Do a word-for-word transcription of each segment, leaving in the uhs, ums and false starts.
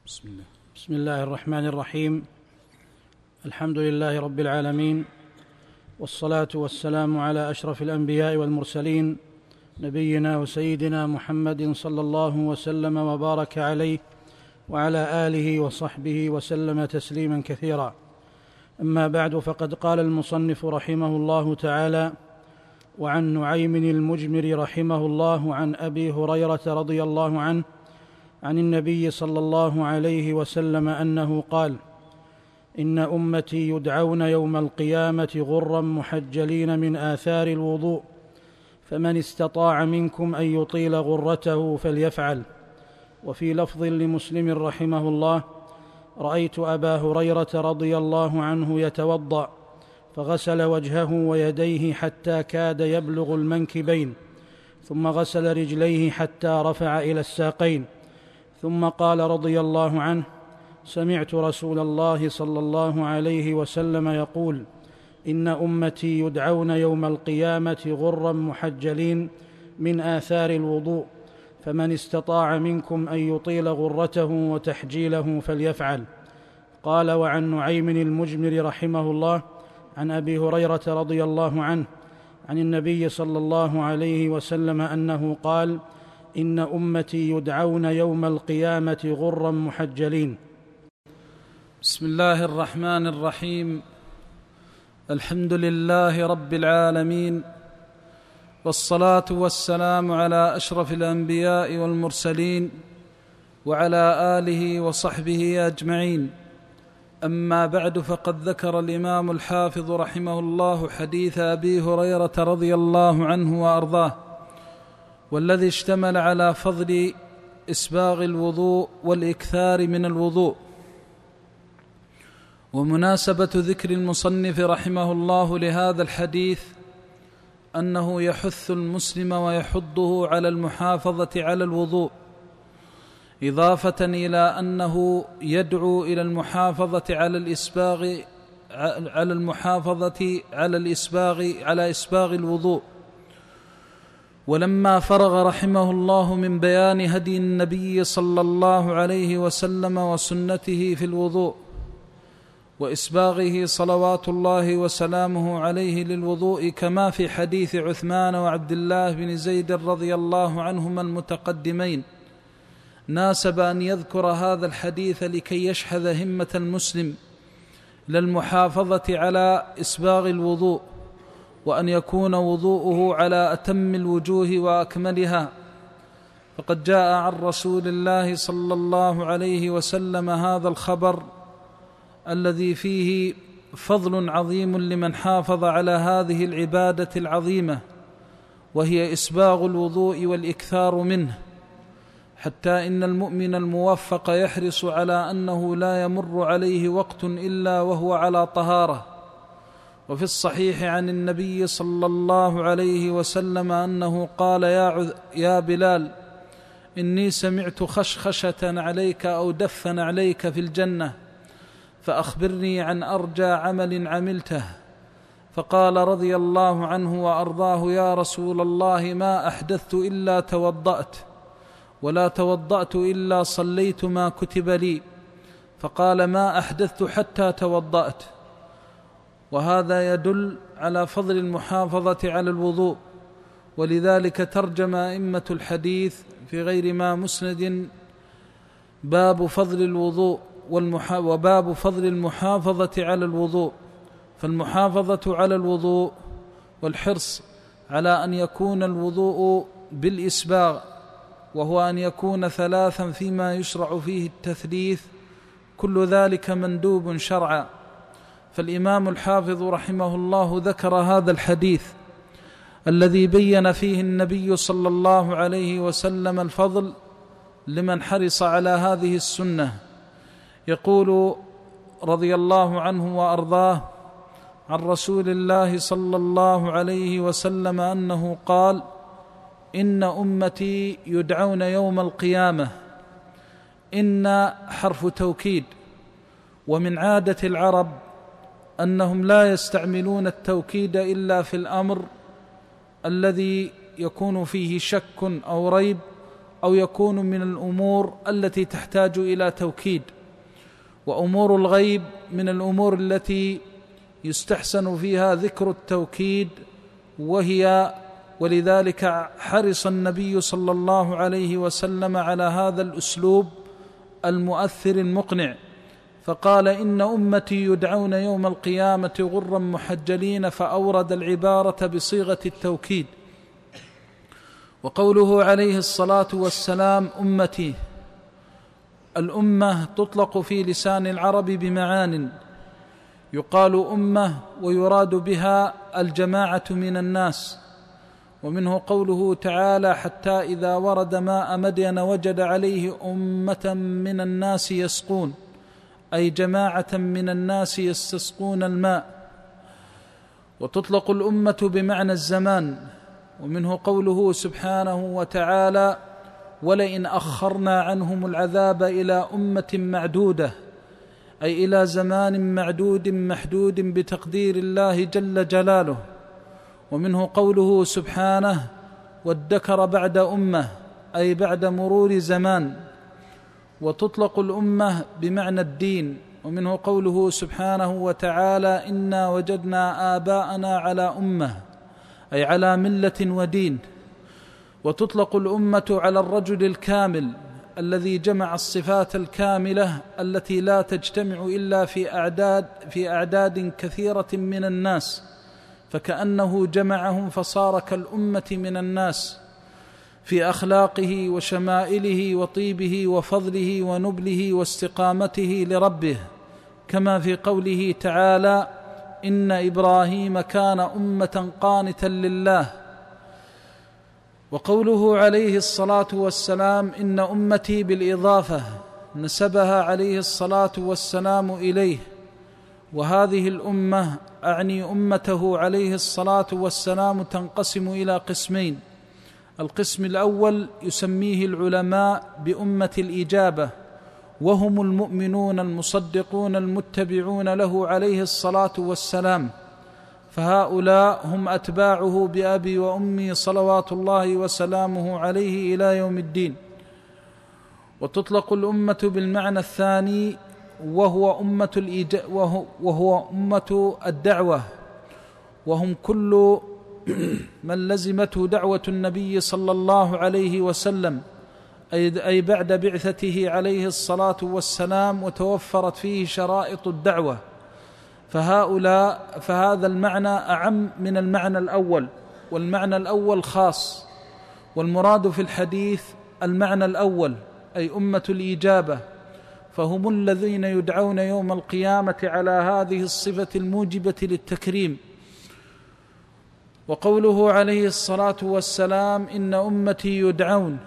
بسم الله بسم الله الرحمن الرحيم. الحمد لله رب العالمين، والصلاة والسلام على أشرف الأنبياء والمرسلين، نبينا وسيدنا محمد صلى الله وسلم وبارك عليه وعلى آله وصحبه وسلم تسليما كثيرا. أما بعد، فقد قال المصنف رحمه الله تعالى: وعن نعيم المجمر رحمه الله عن أبي هريرة رضي الله عنه عن النبي صلى الله عليه وسلم أنه قال: إن أمتي يدعون يوم القيامة غرا محجلين من آثار الوضوء، فمن استطاع منكم أن يطيل غرته فليفعل. وفي لفظ لمسلم رحمه الله: رأيت أبا هريرة رضي الله عنه يتوضأ فغسل وجهه ويديه حتى كاد يبلغ المنكبين، ثم غسل رجليه حتى رفع إلى الساقين، ثم قال رضي الله عنه: سمعت رسول الله صلى الله عليه وسلم يقول: إن أمتي يدعون يوم القيامة غرا محجلين من آثار الوضوء، فمن استطاع منكم أن يطيل غرته وتحجيله فليفعل. قال: وعن نعيم المجمر رحمه الله عن أبي هريرة رضي الله عنه عن النبي صلى الله عليه وسلم أنه قال: إن أمتي يدعون يوم القيامة غرا محجلين. بسم الله الرحمن الرحيم. الحمد لله رب العالمين، والصلاة والسلام على أشرف الأنبياء والمرسلين وعلى آله وصحبه أجمعين. أما بعد، فقد ذكر الإمام الحافظ رحمه الله حديث أبي هريرة رضي الله عنه وأرضاه، والذي اشتمل على فضل إسباغ الوضوء والإكثار من الوضوء. ومناسبة ذكر المصنف رحمه الله لهذا الحديث أنه يحث المسلم ويحضه على المحافظة على الوضوء، إضافة إلى أنه يدعو إلى المحافظة على الإسباغ على المحافظة على الإسباغ على إسباغ الوضوء. ولما فرغ رحمه الله من بيان هدي النبي صلى الله عليه وسلم وسنته في الوضوء وإسباغه صلوات الله وسلامه عليه للوضوء، كما في حديث عثمان وعبد الله بن زيد رضي الله عنهما المتقدمين، ناسب أن يذكر هذا الحديث لكي يشحذ همة المسلم للمحافظة على إسباغ الوضوء، وأن يكون وضوءه على أتم الوجوه وأكملها. فقد جاء عن رسول الله صلى الله عليه وسلم هذا الخبر الذي فيه فضل عظيم لمن حافظ على هذه العبادة العظيمة، وهي إسباغ الوضوء والإكثار منه، حتى إن المؤمن الموفق يحرص على أنه لا يمر عليه وقت إلا وهو على طهارة. وفي الصحيح عن النبي صلى الله عليه وسلم أنه قال: يا, يا بلال، إني سمعت خشخشة عليك أو دفا عليك في الجنة، فأخبرني عن أرجى عمل عملته. فقال رضي الله عنه وأرضاه: يا رسول الله، ما أحدثت إلا توضأت، ولا توضأت إلا صليت ما كتب لي. فقال: ما أحدثت حتى توضأت. وهذا يدل على فضل المحافظة على الوضوء، ولذلك ترجم أئمة الحديث في غير ما مسند باب فضل الوضوء وباب فضل المحافظة على الوضوء. فالمحافظة على الوضوء والحرص على أن يكون الوضوء بالإسباغ، وهو أن يكون ثلاثا فيما يشرع فيه التثليث، كل ذلك مندوب شرعا. فالإمام الحافظ رحمه الله ذكر هذا الحديث الذي بين فيه النبي صلى الله عليه وسلم الفضل لمن حرص على هذه السنة. يقول رضي الله عنه وأرضاه عن رسول الله صلى الله عليه وسلم أنه قال: إن أمتي يدعون يوم القيامة. إن حرف توكيد، ومن عادة العرب أنهم لا يستعملون التوكيد إلا في الأمر الذي يكون فيه شك أو ريب أو يكون من الأمور التي تحتاج إلى توكيد. وأمور الغيب من الأمور التي يستحسن فيها ذكر التوكيد، وهي ولذلك حرص النبي صلى الله عليه وسلم على هذا الأسلوب المؤثر المقنع، فقال: إن أمتي يدعون يوم القيامة غرا محجلين، فأورد العبارة بصيغة التوكيد. وقوله عليه الصلاة والسلام أمتي، الأمة تطلق في لسان العرب بمعان، يقال أمة ويراد بها الجماعة من الناس، ومنه قوله تعالى: حتى إذا ورد ماء مدين وجد عليه أمة من الناس يسقون، أي جماعة من الناس يستسقون الماء. وتطلق الأمة بمعنى الزمان، ومنه قوله سبحانه وتعالى: ولئن أخرنا عنهم العذاب إلى أمة معدودة، أي إلى زمان معدود محدود بتقدير الله جل جلاله. ومنه قوله سبحانه: وادكر بعد أمة، أي بعد مرور زمان. وتطلق الأمة بمعنى الدين، ومنه قوله سبحانه وتعالى: إنا وجدنا آباءنا على أمة، أي على ملة ودين. وتطلق الأمة على الرجل الكامل الذي جمع الصفات الكاملة التي لا تجتمع إلا في أعداد في أعداد كثيرة من الناس، فكأنه جمعهم فصار كالأمة من الناس في أخلاقه وشمائله وطيبه وفضله ونبله واستقامته لربه، كما في قوله تعالى: إن إبراهيم كان أمة قانتا لله. وقوله عليه الصلاة والسلام إن أمتي بالإضافة نسبها عليه الصلاة والسلام إليه، وهذه الأمة أعني أمته عليه الصلاة والسلام تنقسم إلى قسمين. القسم الأول يسميه العلماء بأمة الإجابة، وهم المؤمنون المصدقون المتبعون له عليه الصلاة والسلام، فهؤلاء هم أتباعه بأبي وأمي صلوات الله وسلامه عليه إلى يوم الدين. وتطلق الأمة بالمعنى الثاني، وهو أمة الإج... وهو... وهو أمة الدعوة، وهم كل من لزمته دعوة النبي صلى الله عليه وسلم، أي بعد بعثته عليه الصلاة والسلام وتوفرت فيه شرائط الدعوة، فهؤلاء فهذا المعنى أعم من المعنى الأول، والمعنى الأول خاص، والمراد في الحديث المعنى الأول أي أمة الإجابة، فهم الذين يدعون يوم القيامة على هذه الصفة الموجبة للتكريم. وقوله عليه الصلاة والسلام إن أمتي يدعون،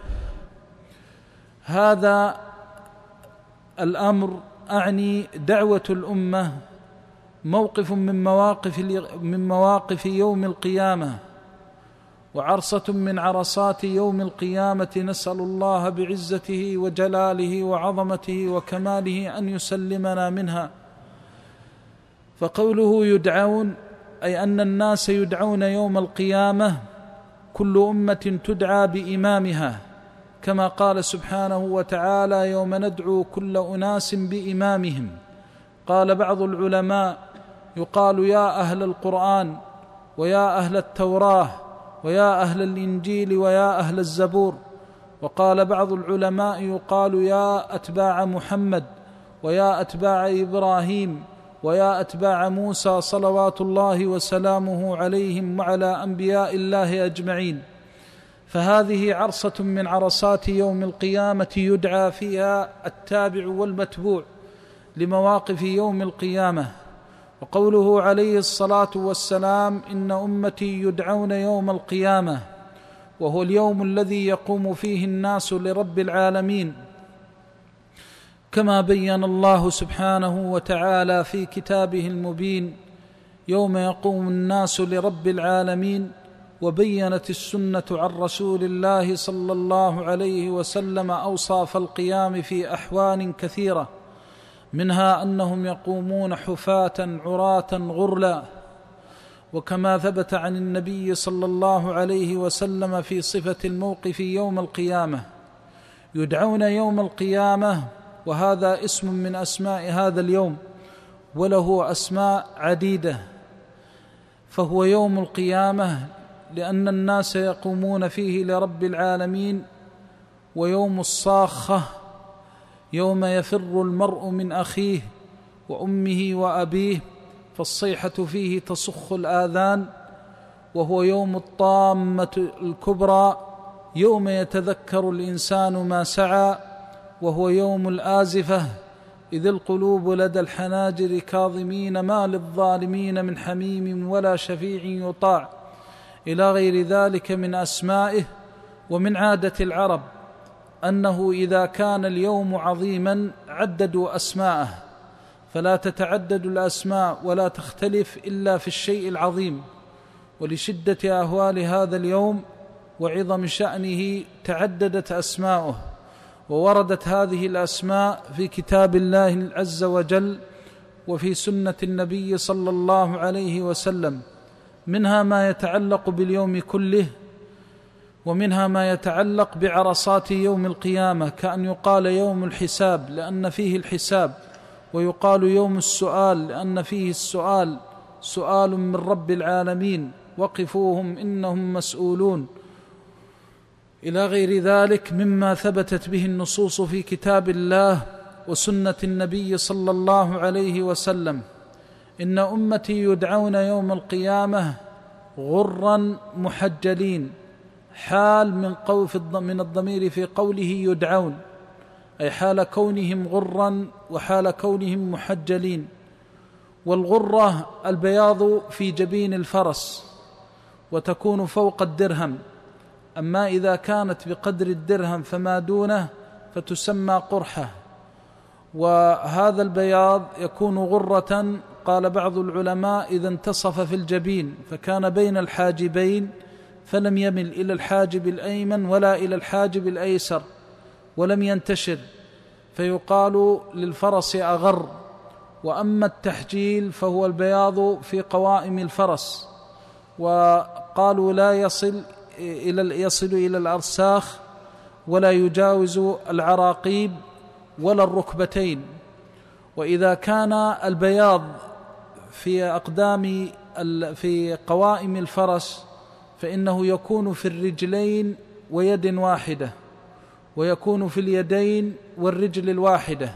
هذا الأمر أعني دعوة الأمة موقف من مواقف من مواقف يوم القيامة، وعرصة من عرصات يوم القيامة، نسأل الله بعزته وجلاله وعظمته وكماله أن يسلمنا منها. فقوله يدعون أي أن الناس يدعون يوم القيامة، كل أمة تدعى بإمامها، كما قال سبحانه وتعالى: يوم ندعو كل أناس بإمامهم. قال بعض العلماء: يقال يا أهل القرآن، ويا أهل التوراة، ويا أهل الإنجيل، ويا أهل الزبور. وقال بعض العلماء: يقال يا أتباع محمد، ويا أتباع إبراهيم، ويا أتباع موسى صلوات الله وسلامه عليهم وعلى أنبياء الله أجمعين. فهذه عرصة من عرصات يوم القيامة يدعى فيها التابع والمتبوع لمواقف يوم القيامة. وقوله عليه الصلاة والسلام إن أمتي يدعون يوم القيامة، وهو اليوم الذي يقوم فيه الناس لرب العالمين، كما بين الله سبحانه وتعالى في كتابه المبين: يوم يقوم الناس لرب العالمين. وبينت السنة عن رسول الله صلى الله عليه وسلم أوصاف القيام في أحوال كثيرة، منها أنهم يقومون حفاة عراة غرلا، وكما ثبت عن النبي صلى الله عليه وسلم في صفة الموقف يوم القيامة: يدعون يوم القيامة، وهذا اسم من أسماء هذا اليوم، وله أسماء عديدة. فهو يوم القيامة لأن الناس يقومون فيه لرب العالمين، ويوم الصاخة يوم يفر المرء من أخيه وأمه وأبيه، فالصيحة فيه تصخ الآذان. وهو يوم الطامة الكبرى، يوم يتذكر الإنسان ما سعى. وهو يوم الآزفة، إذ القلوب لدى الحناجر كاظمين، ما للظالمين من حميم ولا شفيع يطاع، إلى غير ذلك من أسمائه. ومن عادة العرب أنه إذا كان اليوم عظيما عددوا أسماءه، فلا تتعدد الأسماء ولا تختلف إلا في الشيء العظيم. ولشدة أهوال هذا اليوم وعظم شأنه تعددت أسماؤه، ووردت هذه الأسماء في كتاب الله عز وجل وفي سنة النبي صلى الله عليه وسلم، منها ما يتعلق باليوم كله، ومنها ما يتعلق بعرصات يوم القيامة، كأن يقال يوم الحساب لأن فيه الحساب، ويقال يوم السؤال لأن فيه السؤال، سؤال من رب العالمين، وقفوهم إنهم مسؤولون، إلى غير ذلك مما ثبتت به النصوص في كتاب الله وسنة النبي صلى الله عليه وسلم. إن أمتي يدعون يوم القيامة غرا محجلين، حال من قول من الضمير في قوله يدعون، أي حال كونهم غرا وحال كونهم محجلين. والغرة البياض في جبين الفرس، وتكون فوق الدرهم، أما إذا كانت بقدر الدرهم فما دونه فتسمى قرحة. وهذا البياض يكون غرة، قال بعض العلماء إذا انتصف في الجبين فكان بين الحاجبين، فلم يمل إلى الحاجب الأيمن ولا إلى الحاجب الأيسر، ولم ينتشر، فيقال للفرس أغر. وأما التحجيل فهو البياض في قوائم الفرس، وقالوا لا يصل إلى يصل إلى الأرساخ، ولا يجاوز العراقيب ولا الركبتين. وإذا كان البياض في أقدام في قوائم الفرس فإنه يكون في الرجلين ويد واحدة، ويكون في اليدين والرجل الواحدة،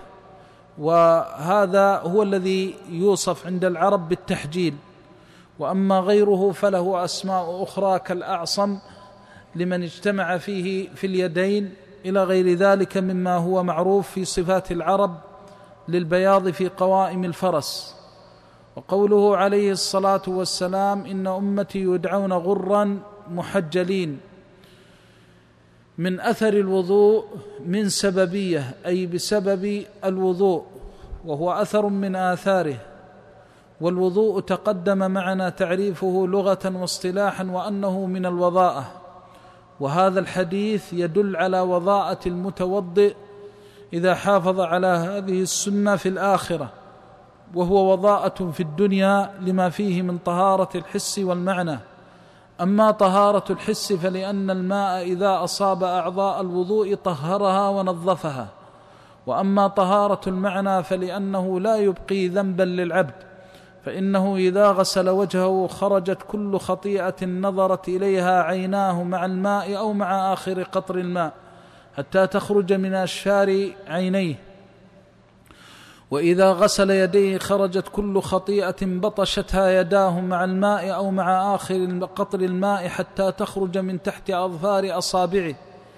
وهذا هو الذي يوصف عند العرب بالتحجيل. وأما غيره فله أسماء أخرى كالأعصم لمن اجتمع فيه في اليدين، إلى غير ذلك مما هو معروف في صفات العرب للبياض في قوائم الفرس. وقوله عليه الصلاة والسلام إن أمتي يدعون غرا محجلين، من أثر الوضوء من سببية، أي بسبب الوضوء، وهو أثر من آثاره. والوضوء تقدم معنا تعريفه لغة واصطلاحا وأنه من الوضاءة، وهذا الحديث يدل على وضاءة المتوضئ إذا حافظ على هذه السنة في الآخرة، وهو وضاءة في الدنيا لما فيه من طهارة الحس والمعنى. أما طهارة الحس فلأن الماء إذا أصاب أعضاء الوضوء طهرها ونظفها، وأما طهارة المعنى فلأنه لا يبقي ذنبا للعبد، فإنه إذا غسل وجهه خرجت كل خطيئة نظرت إليها عيناه مع الماء أو مع آخر قطر الماء حتى تخرج من أشفار عينيه. وإذا غسل يديه خرجت كل خطيئة بطشتها يداه مع الماء أو مع آخر قطر الماء حتى تخرج من تحت أظفار أصابعه.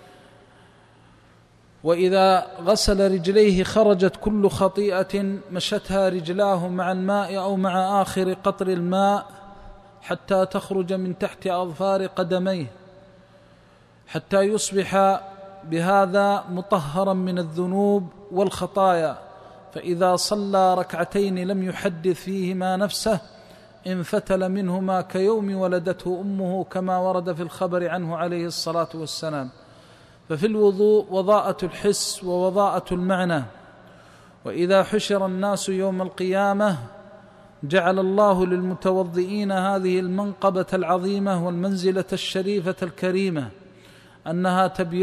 وإذا غسل رجليه خرجت كل خطيئة مشتها رجلاه مع الماء أو مع آخر قطر الماء حتى تخرج من تحت أظفار قدميه، حتى يصبح بهذا مطهرا من الذنوب والخطايا. فإذا صلى ركعتين لم يحدث فيهما نفسه انفتل منهما كيوم ولدته أمه، كما ورد في الخبر عنه عليه الصلاة والسلام. ففي الوضوء وضاءة الحس ووضاءة المعنى. وإذا حشر الناس يوم القيامة جعل الله للمتوضئين هذه المنقبة العظيمة والمنزلة الشريفة الكريمة، أنها تبيض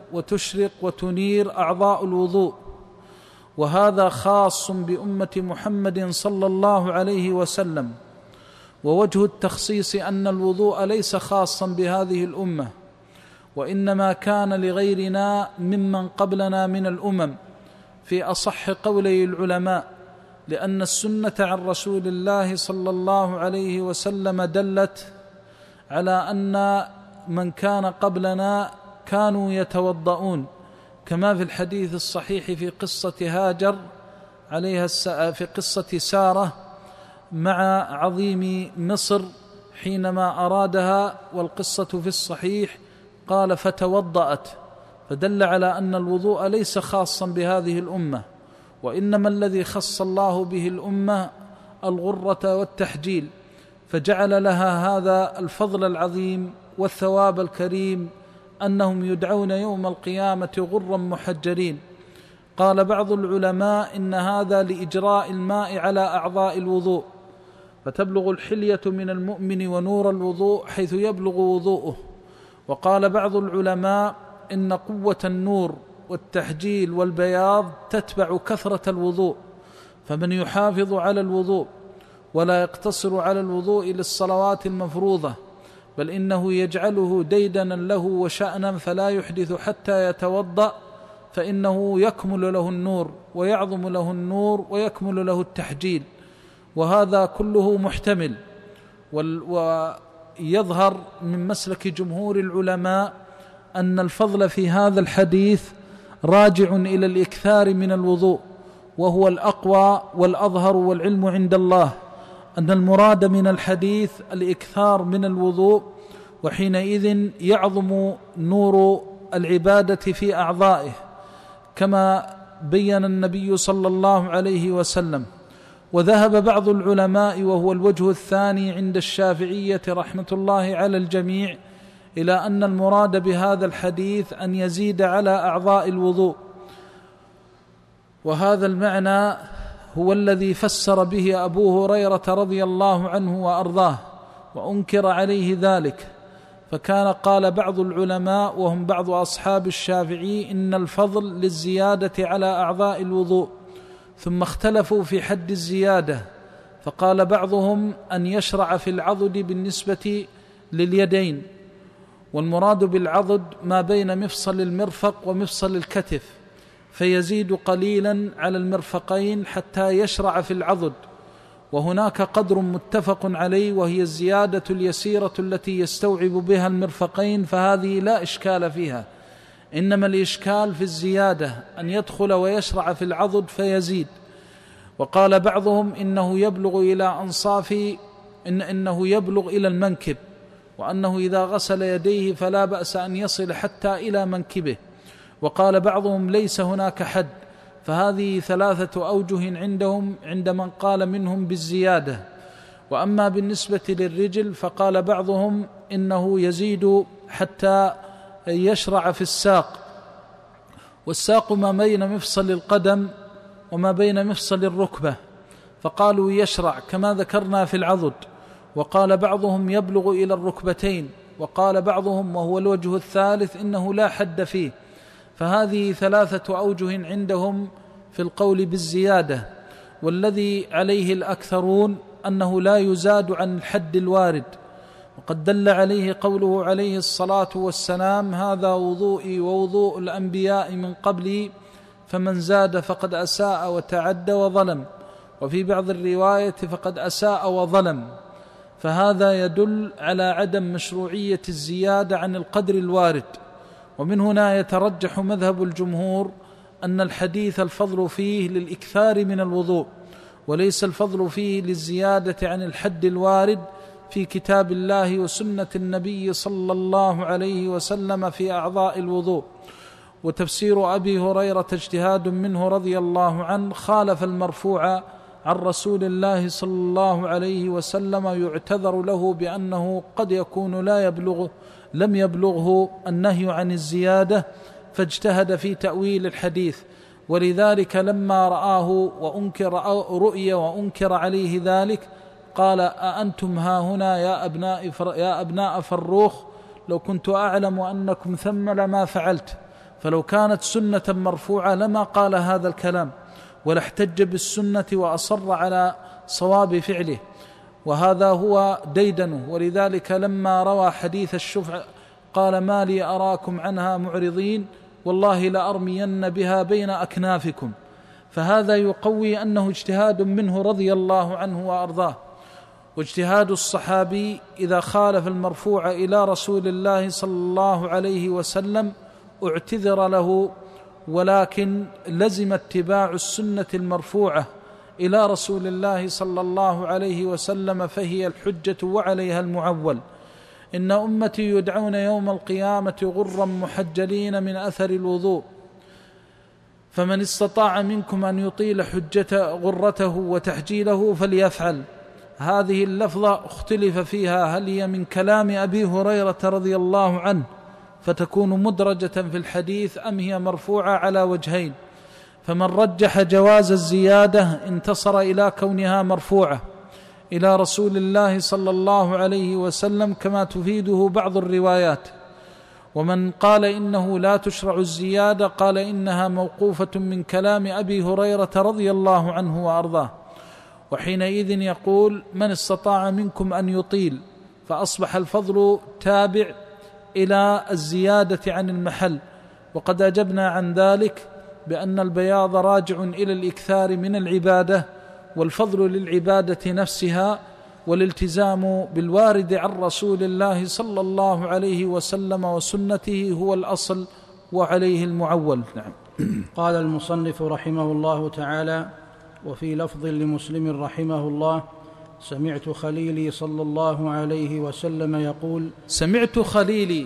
وتشرق وتنير أعضاء الوضوء، وهذا خاص بأمة محمد صلى الله عليه وسلم. ووجه التخصيص أن الوضوء ليس خاصا بهذه الأمة، وإنما كان لغيرنا ممن قبلنا من الأمم في أصح قولي العلماء، لأن السنة عن رسول الله صلى الله عليه وسلم دلت على أن من كان قبلنا كانوا يتوضؤون، كما في الحديث الصحيح في قصة هاجر عليها في قصة سارة مع عظيم مصر حينما أرادها، والقصة في الصحيح قال فتوضأت، فدل على أن الوضوء ليس خاصا بهذه الأمة، وإنما الذي خص الله به الأمة الغرة والتحجيل، فجعل لها هذا الفضل العظيم والثواب الكريم أنهم يدعون يوم القيامة غرا محجلين. قال بعض العلماء إن هذا لإجراء الماء على أعضاء الوضوء، فتبلغ الحلية من المؤمن ونور الوضوء حيث يبلغ وضوءه. وقال بعض العلماء إن قوة النور والتحجيل والبياض تتبع كثرة الوضوء، فمن يحافظ على الوضوء ولا يقتصر على الوضوء للصلوات المفروضة، بل إنه يجعله ديدنا له وشأنا فلا يحدث حتى يتوضأ، فإنه يكمل له النور ويعظم له النور ويكمل له التحجيل. وهذا كله محتمل، ويظهر من مسلك جمهور العلماء أن الفضل في هذا الحديث راجع إلى الإكثار من الوضوء، وهو الأقوى والأظهر، والعلم عند الله أن المراد من الحديث الإكثار من الوضوء، وحينئذ يعظم نور العبادة في أعضائه كما بين النبي صلى الله عليه وسلم. وذهب بعض العلماء، وهو الوجه الثاني عند الشافعية رحمة الله على الجميع، إلى أن المراد بهذا الحديث أن يزيد على أعضاء الوضوء، وهذا المعنى هو الذي فسر به أبو هريرة رضي الله عنه وأرضاه، وأنكر عليه ذلك، فكان قال بعض العلماء وهم بعض أصحاب الشافعي إن الفضل للزيادة على أعضاء الوضوء، ثم اختلفوا في حد الزيادة، فقال بعضهم أن يشرع في العضد بالنسبة لليدين، والمراد بالعضد ما بين مفصل المرفق ومفصل الكتف، فيزيد قليلا على المرفقين حتى يشرع في العضد. وهناك قدر متفق عليه، وهي الزيادة اليسيرة التي يستوعب بها المرفقين، فهذه لا إشكال فيها، إنما الإشكال في الزيادة أن يدخل ويشرع في العضد فيزيد. وقال بعضهم إنه يبلغ إلى أنصاف إن إنه يبلغ إلى المنكب، وأنه إذا غسل يديه فلا بأس أن يصل حتى إلى منكبه. وقال بعضهم ليس هناك حد، فهذه ثلاثة أوجه عندهم عند من قال منهم بالزيادة. وأما بالنسبة للرجل فقال بعضهم إنه يزيد حتى يشرع في الساق، والساق ما بين مفصل القدم وما بين مفصل الركبة، فقالوا يشرع كما ذكرنا في العضد. وقال بعضهم يبلغ إلى الركبتين، وقال بعضهم وهو الوجه الثالث إنه لا حد فيه. فهذه ثلاثة أوجه عندهم في القول بالزيادة، والذي عليه الأكثرون أنه لا يزاد عن الحد الوارد، وقد دل عليه قوله عليه الصلاة والسلام هذا وضوئي ووضوء الأنبياء من قبلي فمن زاد فقد أساء وتعدى وظلم، وفي بعض الرواية فقد أساء وظلم. فهذا يدل على عدم مشروعية الزيادة عن القدر الوارد. ومن هنا يترجح مذهب الجمهور أن الحديث الفضل فيه للإكثار من الوضوء، وليس الفضل فيه للزيادة عن الحد الوارد في كتاب الله وسنة النبي صلى الله عليه وسلم في أعضاء الوضوء. وتفسير أبي هريرة اجتهاد منه رضي الله عنه، خالف المرفوع عن رسول الله صلى الله عليه وسلم، يعتذر له بأنه قد يكون لا يبلغ لم يبلغه النهي عن الزيادة، فاجتهد في تأويل الحديث. ولذلك لما رآه وأنكر رؤية وأنكر عليه ذلك قال أأنتم ها هنا يا أبناء, يا أبناء فروخ لو كنت أعلم أنكم ثم لما فعلت. فلو كانت سنة مرفوعة لما قال هذا الكلام ولا احتج بالسنة وأصر على صواب فعله، وهذا هو ديدنه. ولذلك لما روى حديث الشفع قال: ما لي أراكم عنها معرضين، والله لأرمين بها بين أكنافكم. فهذا يقوي أنه اجتهاد منه رضي الله عنه وأرضاه. واجتهاد الصحابي إذا خالف المرفوع إلى رسول الله صلى الله عليه وسلم اعتذر له، ولكن لزم اتباع السنة المرفوعة إلى رسول الله صلى الله عليه وسلم، فهي الحجة وعليها المعول. إن أمتي يدعون يوم القيامة غرا محجلين من أثر الوضوء، فمن استطاع منكم أن يطيل حجة غرته وتحجيله فليفعل. هذه اللفظة اختلف فيها، هل هي من كلام أبي هريرة رضي الله عنه فتكون مدرجة في الحديث، أم هي مرفوعة على وجهين؟ فمن رجح جواز الزيادة انتصر إلى كونها مرفوعة إلى رسول الله صلى الله عليه وسلم كما تفيده بعض الروايات. ومن قال إنه لا تشرع الزيادة قال إنها موقوفة من كلام أبي هريرة رضي الله عنه وأرضاه، وحينئذ يقول: من استطاع منكم أن يطيل، فأصبح الفضل تابع إلى الزيادة عن المحل. وقد أجبنا عن ذلك بأن البياض راجع إلى الإكثار من العبادة، والفضل للعبادة نفسها، والالتزام بالوارد عن رسول الله صلى الله عليه وسلم وسنته هو الأصل وعليه المعول. نعم. قال المصنف رحمه الله تعالى: وفي لفظ لمسلم رحمه الله: سمعت خليلي صلى الله عليه وسلم يقول. سمعت خليلي،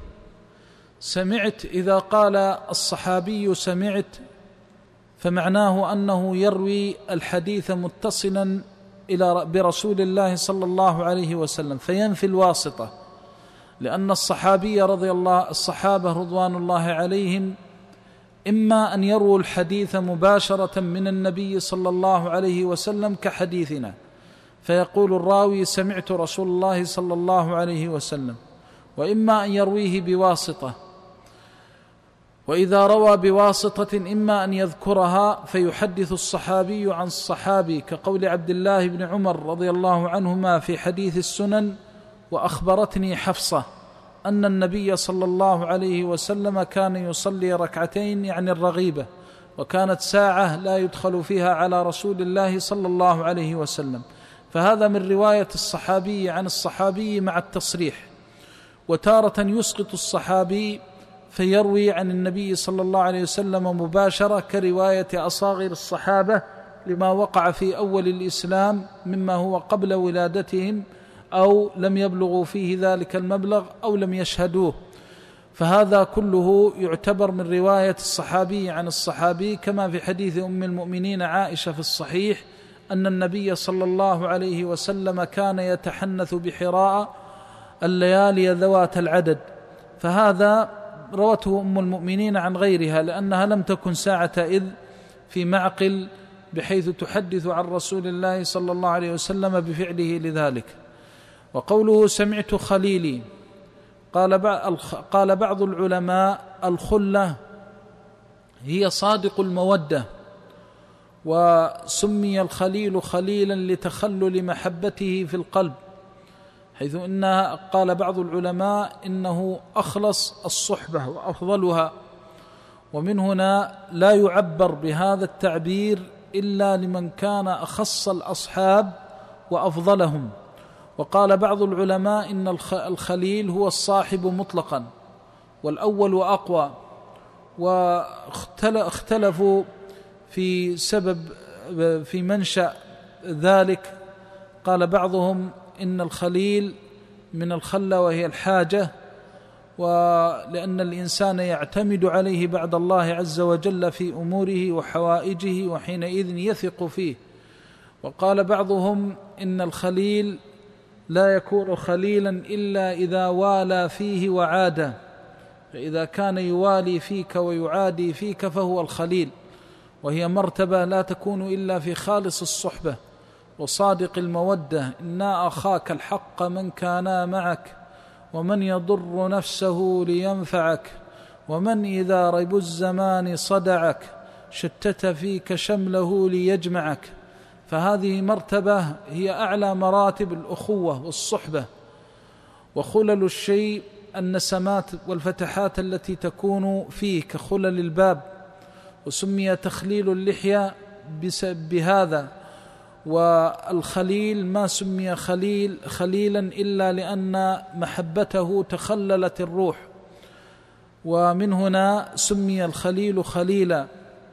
سمعت إذا قال الصحابي سمعت فمعناه أنه يروي الحديث متصلا إلى برسول الله صلى الله عليه وسلم، فينفي الواسطة، لأن الصحابي رضي الله الصحابة رضوان الله عليهم إما أن يروا الحديث مباشرة من النبي صلى الله عليه وسلم كحديثنا، فيقول الراوي: سمعت رسول الله صلى الله عليه وسلم، وإما أن يرويه بواسطة. وإذا روى بواسطة إما أن يذكرها فيحدث الصحابي عن الصحابي، كقول عبد الله بن عمر رضي الله عنهما في حديث السنن: وأخبرتني حفصة أن النبي صلى الله عليه وسلم كان يصلي ركعتين، يعني الرغيبة، وكانت ساعة لا يدخل فيها على رسول الله صلى الله عليه وسلم. فهذا من رواية الصحابي عن الصحابي مع التصريح. وتارة يسقط الصحابي فيروي عن النبي صلى الله عليه وسلم مباشرة، كرواية أصاغر الصحابة لما وقع في أول الإسلام مما هو قبل ولادتهم، أو لم يبلغوا فيه ذلك المبلغ، أو لم يشهدوه. فهذا كله يعتبر من رواية الصحابي عن الصحابي، كما في حديث أم المؤمنين عائشة في الصحيح أن النبي صلى الله عليه وسلم كان يتحنث بحراء الليالي ذوات العدد. فهذا روته أم المؤمنين عن غيرها، لأنها لم تكن ساعة إذ في معقل بحيث تحدث عن رسول الله صلى الله عليه وسلم بفعله لذلك. وقوله سمعت خليلي، قال بعض العلماء: الخلة هي صادق المودة، وسمي الخليل خليلا لتخلل محبته في القلب، حيث إنها قال بعض العلماء إنه أخلص الصحبة وأفضلها. ومن هنا لا يعبر بهذا التعبير إلا لمن كان أخص الأصحاب وأفضلهم. وقال بعض العلماء إن الخليل هو الصاحب مطلقا، والأول أقوى. واختلفوا في سبب في منشأ ذلك. قال بعضهم إن الخليل من الخلة وهي الحاجة، ولأن الإنسان يعتمد عليه بعد الله عز وجل في أموره وحوائجه، وحينئذ يثق فيه. وقال بعضهم إن الخليل لا يكون خليلا إلا إذا والى فيه وعاد، فإذا كان يوالي فيك ويعادي فيك فهو الخليل، وهي مرتبة لا تكون إلا في خالص الصحبة وصادق المودة. إنا أخاك الحق من كان معك، ومن يضر نفسه لينفعك، ومن إذا ريب الزمان صدعك شتت فيك شمله ليجمعك. فهذه مرتبة هي أعلى مراتب الأخوة والصحبة. وخلل الشيء النسمات والفتحات التي تكون فيه كخلل الباب، وسمي تخليل اللحية بهذا. والخليل ما سمي خليل خليلا إلا لأن محبته تخللت الروح، ومن هنا سمي الخليل خليلا.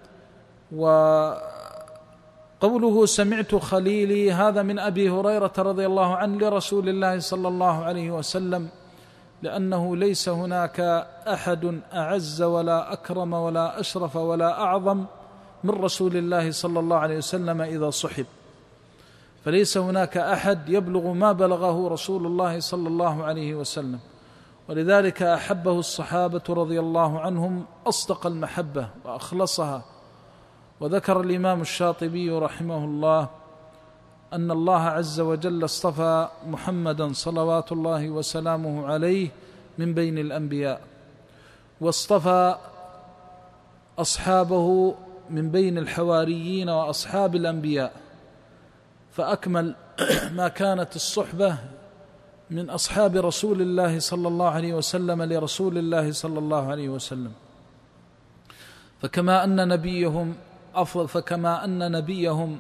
وقوله سمعت خليلي هذا من أبي هريرة رضي الله عنه لرسول الله صلى الله عليه وسلم، لأنه ليس هناك أحد أعز ولا أكرم ولا أشرف ولا أعظم من رسول الله صلى الله عليه وسلم إذا صحب. فليس هناك أحد يبلغ ما بلغه رسول الله صلى الله عليه وسلم، ولذلك أحبه الصحابة رضي الله عنهم أصدق المحبة وأخلصها. وذكر الإمام الشاطبي رحمه الله أن الله عز وجل اصطفى محمدا صلوات الله وسلامه عليه من بين الأنبياء، واصطفى أصحابه من بين الحواريين وأصحاب الأنبياء، فأكمل ما كانت الصحبة من أصحاب رسول الله صلى الله عليه وسلم لرسول الله صلى الله عليه وسلم. فكما أن نبيهم أفضل فكما أن نبيهم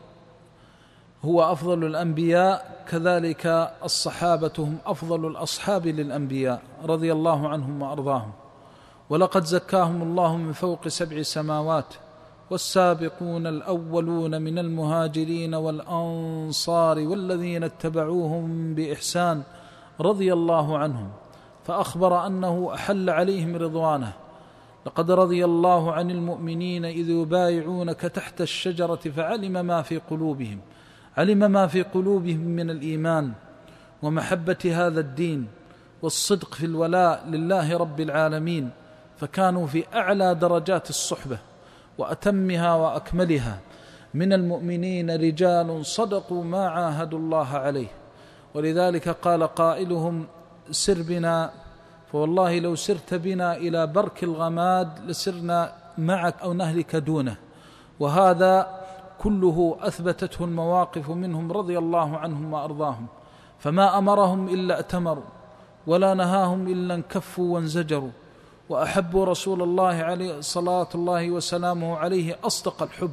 هو أفضل الأنبياء، كذلك الصحابة هم أفضل الأصحاب للأنبياء رضي الله عنهم وأرضاهم. ولقد زكاهم الله من فوق سبع سماوات، والسابقون الأولون من المهاجرين والأنصار والذين اتبعوهم بإحسان رضي الله عنهم، فأخبر أنه أحل عليهم رضوانه. لقد رضي الله عن المؤمنين إذ يبايعونك تحت الشجرة فعلم ما في قلوبهم علم ما في قلوبهم من الإيمان ومحبة هذا الدين والصدق في الولاء لله رب العالمين، فكانوا في أعلى درجات الصحبة وأتمها وأكملها. من المؤمنين رجال صدقوا ما عاهدوا الله عليه، ولذلك قال قائلهم سر بنا، فوالله لو سرت بنا إلى برك الغماد لسرنا معك أو نهلك دونه. وهذا كله أثبتته المواقف منهم رضي الله عنهم وأرضاهم، فما أمرهم إلا ائتمروا، ولا نهاهم إلا انكفوا وانزجروا، وأحبوا رسول الله عليه صلاة الله وسلامه عليه أصدق الحب،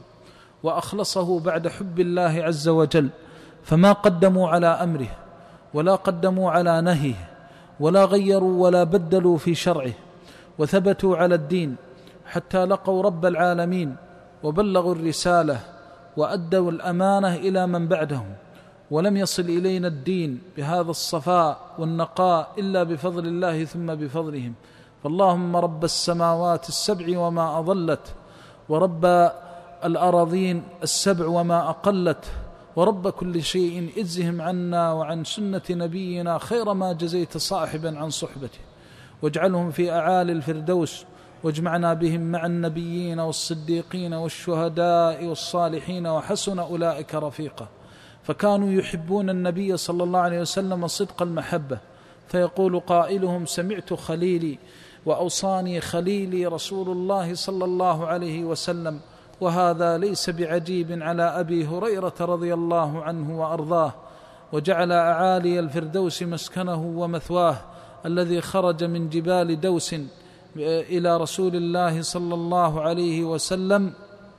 وأخلصه بعد حب الله عز وجل. فما قدموا على أمره ولا قدموا على نهيه، ولا غيروا ولا بدلوا في شرعه، وثبتوا على الدين حتى لقوا رب العالمين وبلغوا الرسالة وأدوا الأمانة إلى من بعدهم. ولم يصل إلينا الدين بهذا الصفاء والنقاء إلا بفضل الله ثم بفضلهم. فاللهم رب السماوات السبع وما أضلت، ورب الأراضين السبع وما أقلت، ورب كل شيء اجزهم عنا وعن سنة نبينا خير ما جزيت صاحبا عن صحبته، واجعلهم في أعالي الفردوس، واجمعنا بهم مع النبيين والصديقين والشهداء والصالحين وحسن أولئك رفيقا. فكانوا يحبون النبي صلى الله عليه وسلم صدق المحبة، فيقول قائلهم سمعت خليلي وأوصاني خليلي رسول الله صلى الله عليه وسلم. وهذا ليس بعجيب على أبي هريرة رضي الله عنه وأرضاه، وجعل أعالي الفردوس مسكنه ومثواه، الذي خرج من جبال دوس إلى رسول الله صلى الله عليه وسلم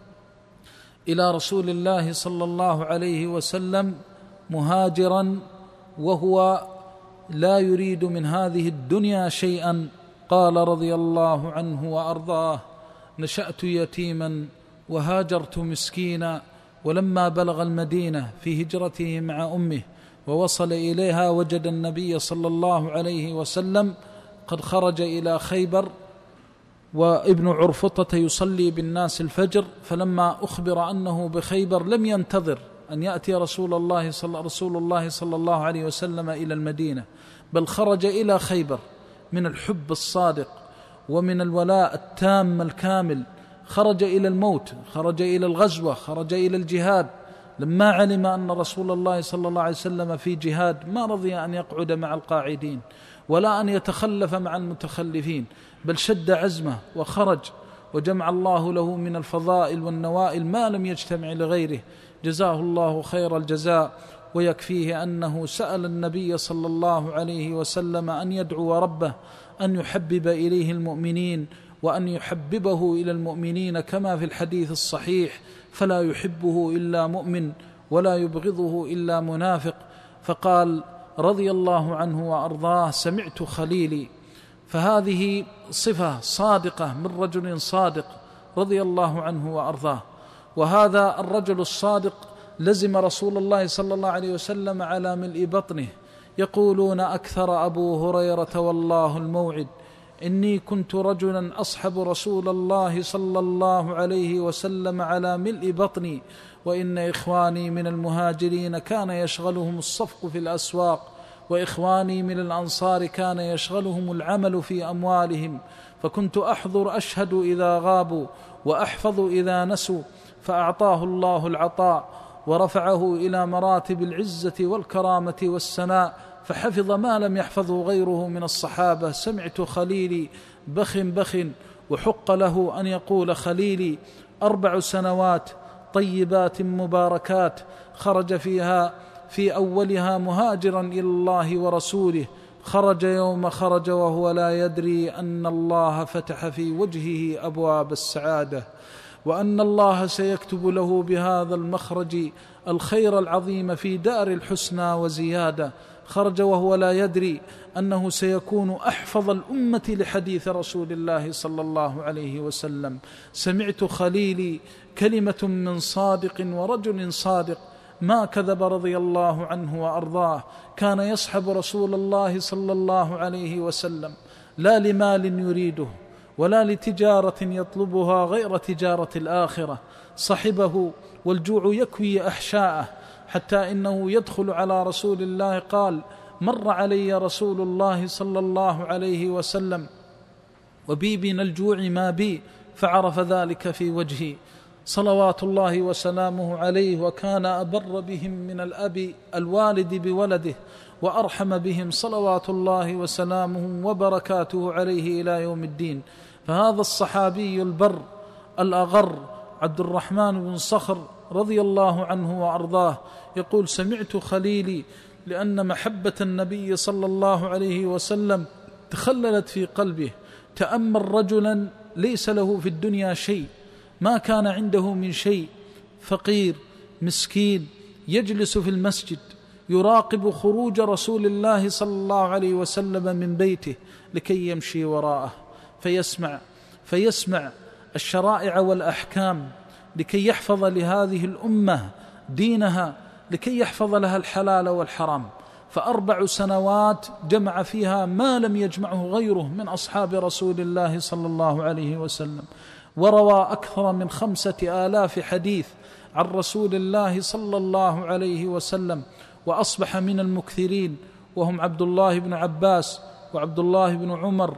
إلى رسول الله صلى الله عليه وسلم مهاجرا، وهو لا يريد من هذه الدنيا شيئا. قال رضي الله عنه وأرضاه نشأت يتيما وهاجرت مسكينا، ولما بلغ المدينة في هجرته مع أمه ووصل إليها وجد النبي صلى الله عليه وسلم قد خرج إلى خيبر، وابن عرفطة يصلي بالناس الفجر. فلما أخبر أنه بخيبر لم ينتظر أن يأتي رسول الله صلى, رسول الله صلى الله عليه وسلم إلى المدينة، بل خرج إلى خيبر من الحب الصادق ومن الولاء التام الكامل. خرج إلى الموت، خرج إلى الغزوة، خرج إلى الجهاد، لما علم أن رسول الله صلى الله عليه وسلم في جهاد ما رضي أن يقعد مع القاعدين ولا أن يتخلف مع المتخلفين، بل شد عزمه وخرج، وجمع الله له من الفضائل والنوائل ما لم يجتمع لغيره، جزاه الله خير الجزاء. ويكفيه أنه سأل النبي صلى الله عليه وسلم أن يدعو ربه أن يحبب إليه المؤمنين وأن يحببه إلى المؤمنين كما في الحديث الصحيح: فلا يحبه إلا مؤمن ولا يبغضه إلا منافق. فقال رضي الله عنه وأرضاه: سمعت خليلي. فهذه صفة صادقة من رجل صادق رضي الله عنه وأرضاه. وهذا الرجل الصادق لزم رسول الله صلى الله عليه وسلم على ملء بطنه. يقولون أكثر أبو هريرة والله الموعد: إني كنت رجلا أصحب رسول الله صلى الله عليه وسلم على ملء بطني، وإن إخواني من المهاجرين كان يشغلهم الصفق في الأسواق، وإخواني من الأنصار كان يشغلهم العمل في أموالهم، فكنت أحضر أشهد إذا غابوا وأحفظ إذا نسوا، فأعطاه الله العطاء ورفعه إلى مراتب العزة والكرامة والسناء، فحفظ ما لم يحفظه غيره من الصحابة. سمعت خليلي بخ بخ، وحق له أن يقول خليلي. أربع سنوات طيبات مباركات خرج فيها في أولها مهاجرا إلى الله ورسوله، خرج يوم خرج وهو لا يدري أن الله فتح في وجهه أبواب السعادة، وأن الله سيكتب له بهذا المخرج الخير العظيم في دار الحسنى وزيادة. خرج وهو لا يدري أنه سيكون أحفظ الأمة لحديث رسول الله صلى الله عليه وسلم. سمعت خليلي كلمة من صادق ورجل صادق ما كذب رضي الله عنه وأرضاه. كان يصحب رسول الله صلى الله عليه وسلم لا لمال يريده ولا لتجارة يطلبها غير تجارة الآخرة، صحبه والجوع يكوي أحشاءه، حتى إنه يدخل على رسول الله قال: مر علي رسول الله صلى الله عليه وسلم وبي من الجوع ما بي، فعرف ذلك في وجهي صلوات الله وسلامه عليه. وكان أبر بهم من الأب الوالد بولده، وأرحم بهم صلوات الله وسلامه وبركاته عليه إلى يوم الدين. فهذا الصحابي البر الأغر عبد الرحمن بن صخر رضي الله عنه وأرضاه يقول: سمعت خليلي، لأن محبة النبي صلى الله عليه وسلم تخللت في قلبه. تأمل رجلا ليس له في الدنيا شيء، ما كان عنده من شيء، فقير مسكين، يجلس في المسجد يراقب خروج رسول الله صلى الله عليه وسلم من بيته لكي يمشي وراءه فيسمع فيسمع الشرائع والأحكام، لكي يحفظ لهذه الأمة دينها، لكي يحفظ لها الحلال والحرام. فأربع سنوات جمع فيها ما لم يجمعه غيره من أصحاب رسول الله صلى الله عليه وسلم، وروى أكثر من خمسة آلاف حديث عن رسول الله صلى الله عليه وسلم، وأصبح من المكثرين، وهم عبد الله بن عباس وعبد الله بن عمر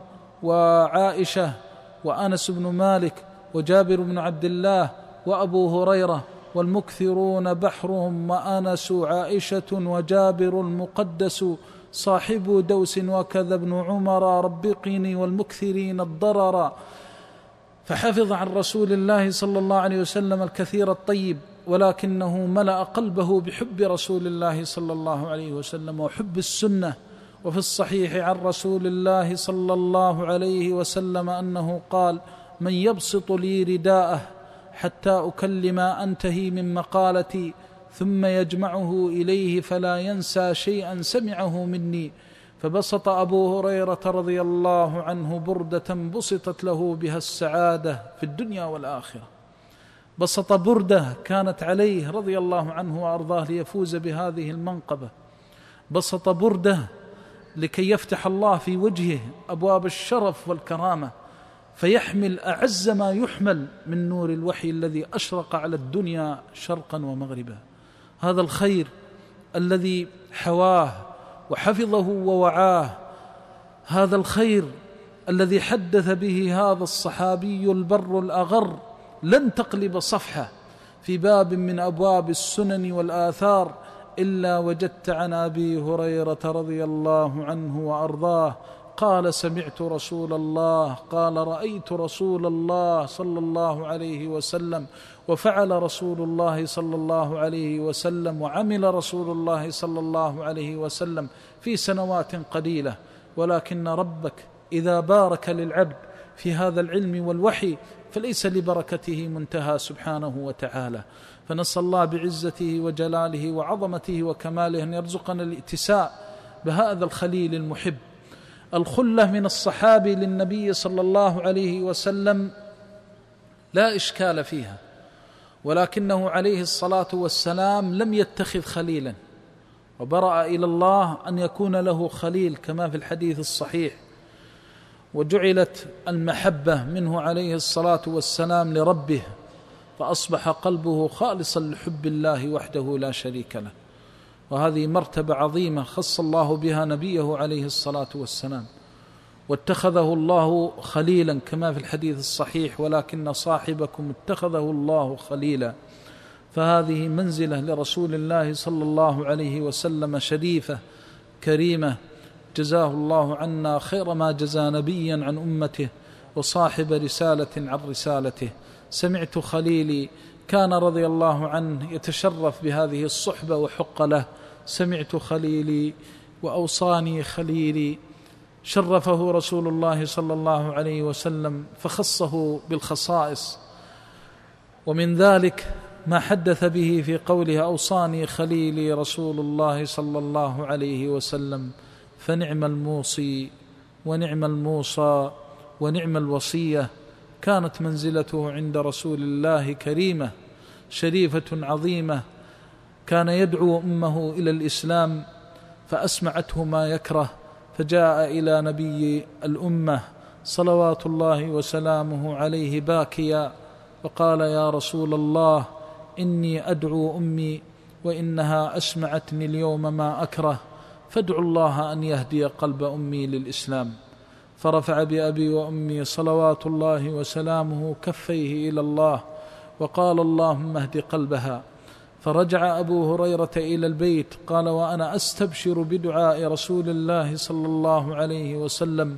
وعائشة وأنس بن مالك وجابر بن عبد الله وأبو هريرة، والمكثرون بحرهم وأنس عائشة وجابر المقدس صاحب دوس وكذا ابن عمر ربقني والمكثرين الضرر. فحفظ عن رسول الله صلى الله عليه وسلم الكثير الطيب، ولكنه ملأ قلبه بحب رسول الله صلى الله عليه وسلم وحب السنة. وفي الصحيح عن رسول الله صلى الله عليه وسلم أنه قال: من يبسط لي رداءه حتى أكلم أنتهي من مقالتي ثم يجمعه إليه فلا ينسى شيئا سمعه مني. فبسط أبو هريرة رضي الله عنه بردة بسطت له بها السعادة في الدنيا والآخرة. بسط بردة كانت عليه رضي الله عنه وأرضاه ليفوز بهذه المنقبة. بسط بردة لكي يفتح الله في وجهه أبواب الشرف والكرامة، فيحمل أعز ما يحمل من نور الوحي الذي أشرق على الدنيا شرقا ومغربا. هذا الخير الذي حواه وحفظه ووعاه، هذا الخير الذي حدث به هذا الصحابي البر الأغر، لن تقلب صفحة في باب من أبواب السنن والآثار إلا وجدت عن أبي هريرة رضي الله عنه وأرضاه قال سمعت رسول الله، قال رأيت رسول الله صلى الله عليه وسلم، وفعل رسول الله صلى الله عليه وسلم، وعمل رسول الله صلى الله عليه وسلم في سنوات قليلة. ولكن ربك إذا بارك للعبد في هذا العلم والوحي فليس لبركته منتهى سبحانه وتعالى. فنسأل الله بعزته وجلاله وعظمته وكماله أن يرزقنا الائتساء بهذا الخليل المحب. الخلة من الصحابي للنبي صلى الله عليه وسلم لا إشكال فيها، ولكنه عليه الصلاة والسلام لم يتخذ خليلا، وبرأ إلى الله أن يكون له خليل كما في الحديث الصحيح. وجعلت المحبة منه عليه الصلاة والسلام لربه، فأصبح قلبه خالصا لحب الله وحده لا شريك له. وهذه مرتبة عظيمة خص الله بها نبيه عليه الصلاة والسلام، واتخذه الله خليلا كما في الحديث الصحيح: ولكن صاحبكم اتخذه الله خليلا. فهذه منزلة لرسول الله صلى الله عليه وسلم شريفة كريمة، جزاه الله عنا خير ما جزى نبيا عن أمته وصاحب رسالة عن رسالته. سمعت خليلي، كان رضي الله عنه يتشرف بهذه الصحبة وحق له. سمعت خليلي وأوصاني خليلي، شرفه رسول الله صلى الله عليه وسلم فخصه بالخصائص، ومن ذلك ما حدث به في قوله: أوصاني خليلي رسول الله صلى الله عليه وسلم. فنعم الموصي ونعم الموصى ونعم الوصية. كانت منزلته عند رسول الله كريمة شريفة عظيمة. كان يدعو أمه إلى الإسلام فأسمعته ما يكره، فجاء إلى نبي الأمة صلوات الله وسلامه عليه باكيا وقال: يا رسول الله، إني أدعو أمي وإنها أسمعتني اليوم ما أكره، فادعو الله أن يهدي قلب أمي للإسلام. فرفع بأبي وأمي صلوات الله وسلامه كفيه إلى الله وقال: اللهم اهد قلبها. فرجع أبو هريرة إلى البيت قال: وأنا أستبشر بدعاء رسول الله صلى الله عليه وسلم،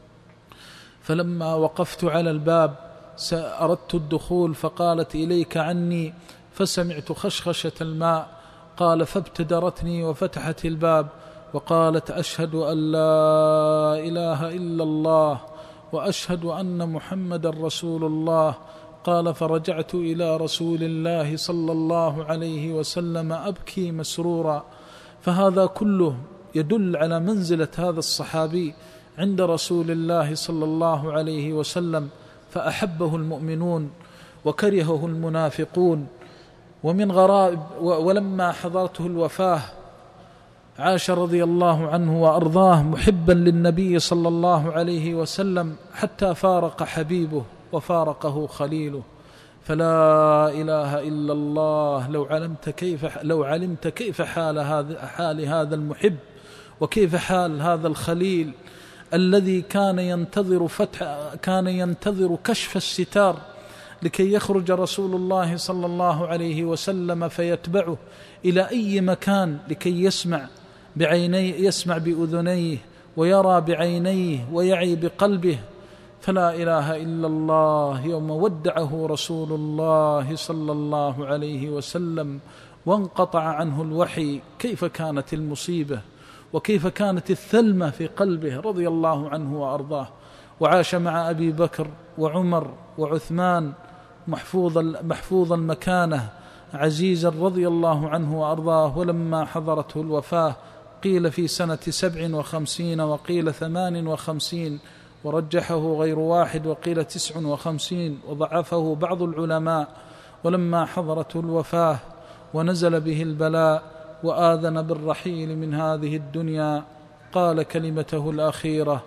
فلما وقفت على الباب أردت الدخول فقالت: إليك عني. فسمعت خشخشة الماء، قال: فابتدرتني وفتحت الباب وقالت: أشهد أن لا إله إلا الله وأشهد أن محمد رسول الله. قال: فرجعت إلى رسول الله صلى الله عليه وسلم أبكي مسرورا. فهذا كله يدل على منزلة هذا الصحابي عند رسول الله صلى الله عليه وسلم، فأحبه المؤمنون وكرهه المنافقون. ومن غرائب، ولما حضرته الوفاة عاش رضي الله عنه وأرضاه محبا للنبي صلى الله عليه وسلم حتى فارق حبيبه وفارقه خليله. فلا إله إلا الله، لو علمت كيف لو علمت كيف حال هذا حال هذا المحب، وكيف حال هذا الخليل الذي كان ينتظر فتح كان ينتظر كشف الستار لكي يخرج رسول الله صلى الله عليه وسلم فيتبعه إلى أي مكان لكي يسمع بعينيه يسمع بأذنيه ويرى بعينيه ويعي بقلبه. فلا إله إلا الله يوم ودعه رسول الله صلى الله عليه وسلم وانقطع عنه الوحي، كيف كانت المصيبة وكيف كانت الثلمة في قلبه رضي الله عنه وأرضاه. وعاش مع أبي بكر وعمر وعثمان محفوظ محفوظ المكانة عزيزا رضي الله عنه وأرضاه. ولما حضرته الوفاة قيل في سنة سبع وخمسين وقيل ثمان وخمسين ورجحه غير واحد وقيل تسع وخمسين وضعفه بعض العلماء. ولما حضرته الوفاة ونزل به البلاء وآذن بالرحيل من هذه الدنيا قال كلمته الأخيرة: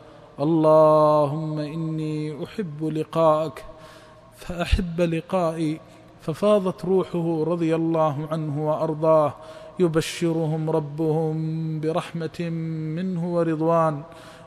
اللهم إني أحب لقاءك فأحب لقائي. ففاضت روحه رضي الله عنه وأرضاه يبشرهم ربهم برحمة منه ورضوان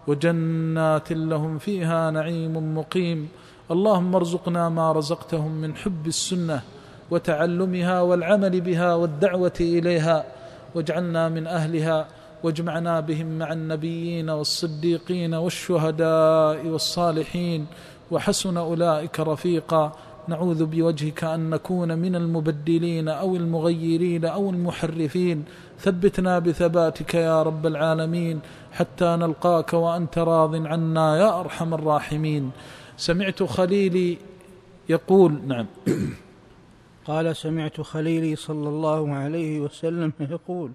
وجنات لهم فيها نعيم مقيم. اللهم ارزقنا ما رزقتهم من حب السنة وتعلمها والعمل بها والدعوة إليها، واجعلنا من أهلها، واجمعنا بهم مع النبيين والصديقين والشهداء والصالحين، وحسن أولئك رفيقا. نعوذ بوجهك أن نكون من المبدلين أو المغيرين أو المحرفين. ثبتنا بثباتك يا رب العالمين حتى نلقاك وأنت راض عنا يا أرحم الراحمين. سمعت خليلي يقول نعم قال سمعت خليلي صلى الله عليه وسلم يقول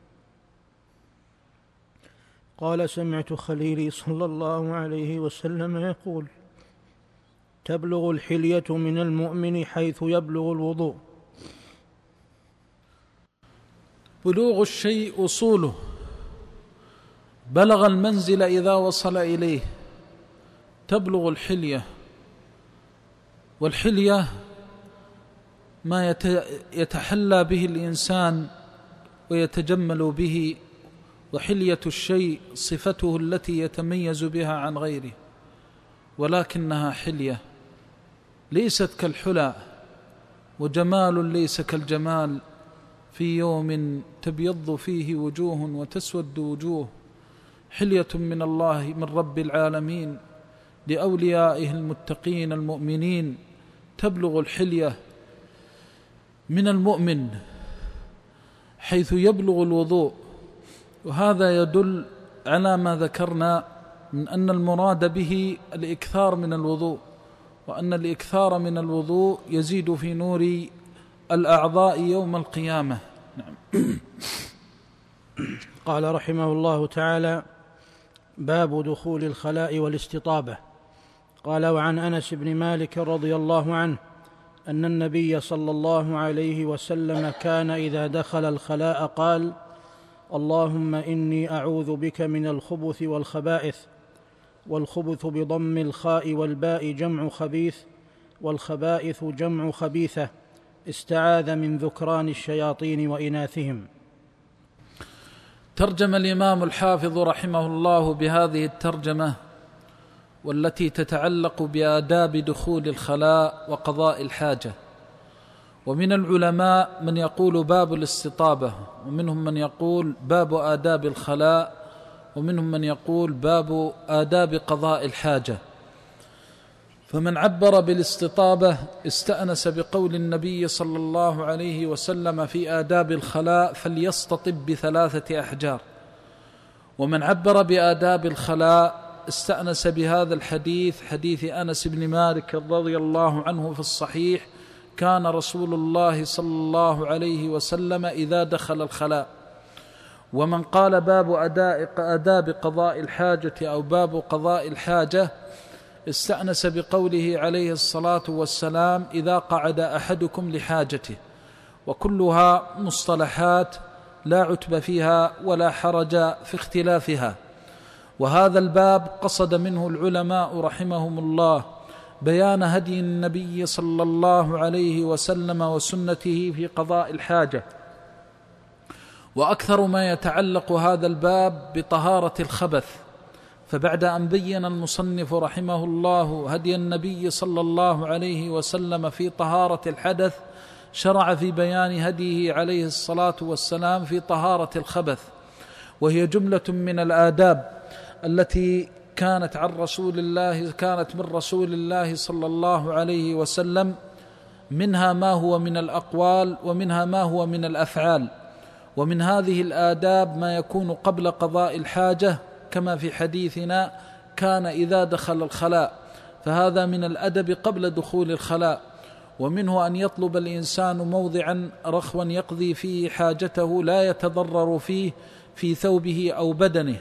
قال سمعت خليلي صلى الله عليه وسلم يقول تبلغ الحلية من المؤمن حيث يبلغ الوضوء. بلوغ الشيء أصوله، بلغ المنزل إذا وصل إليه. تبلغ الحلية، والحلية ما يتحلى به الإنسان ويتجمل به، وحلية الشيء صفته التي يتميز بها عن غيره، ولكنها حلية ليست كالحلى، وجمال ليس كالجمال، في يوم تبيض فيه وجوه وتسود وجوه. حلية من الله من رب العالمين لأوليائه المتقين المؤمنين. تبلغ الحلية من المؤمن حيث يبلغ الوضوء، وهذا يدل على ما ذكرنا من أن المراد به الإكثار من الوضوء، وأن الإكثار من الوضوء يزيد في نور الأعضاء يوم القيامة. نعم. قال رحمه الله تعالى: باب دخول الخلاء والاستطابة. قال: وعن أنس بن مالك رضي الله عنه أن النبي صلى الله عليه وسلم كان إذا دخل الخلاء قال: اللهم إني أعوذ بك من الخبث والخبائث. والخبث بضم الخاء والباء جمع خبيث، والخبائث جمع خبيثة، استعاذ من ذكران الشياطين وإناثهم. ترجم الإمام الحافظ رحمه الله بهذه الترجمة، والتي تتعلق بآداب دخول الخلاء وقضاء الحاجة. ومن العلماء من يقول باب الاستطابة، ومنهم من يقول باب آداب الخلاء، ومنهم من يقول باب آداب قضاء الحاجة. فمن عبر بالاستطابة استأنس بقول النبي صلى الله عليه وسلم في آداب الخلاء: فليستطب بثلاثة أحجار. ومن عبر بآداب الخلاء استأنس بهذا الحديث، حديث أنس بن مالك رضي الله عنه في الصحيح: كان رسول الله صلى الله عليه وسلم إذا دخل الخلاء. ومن قال باب آداب قضاء الحاجة أو باب قضاء الحاجة استأنس بقوله عليه الصلاة والسلام: إذا قعد أحدكم لحاجته. وكلها مصطلحات لا عتب فيها ولا حرج في اختلافها. وهذا الباب قصد منه العلماء رحمهم الله بيان هدي النبي صلى الله عليه وسلم وسنته في قضاء الحاجة. وأكثر ما يتعلق هذا الباب بطهارة الخبث. فبعد أن بين المصنف رحمه الله هدي النبي صلى الله عليه وسلم في طهارة الحدث، شرع في بيان هديه عليه الصلاة والسلام في طهارة الخبث، وهي جملة من الآداب التي كانت عن رسول الله كانت من رسول الله صلى الله عليه وسلم، منها ما هو من الأقوال ومنها ما هو من الأفعال. ومن هذه الآداب ما يكون قبل قضاء الحاجة، كما في حديثنا: كان إذا دخل الخلاء، فهذا من الأدب قبل دخول الخلاء. ومنه أن يطلب الإنسان موضعا رخوا يقضي فيه حاجته لا يتضرر فيه في ثوبه أو بدنه.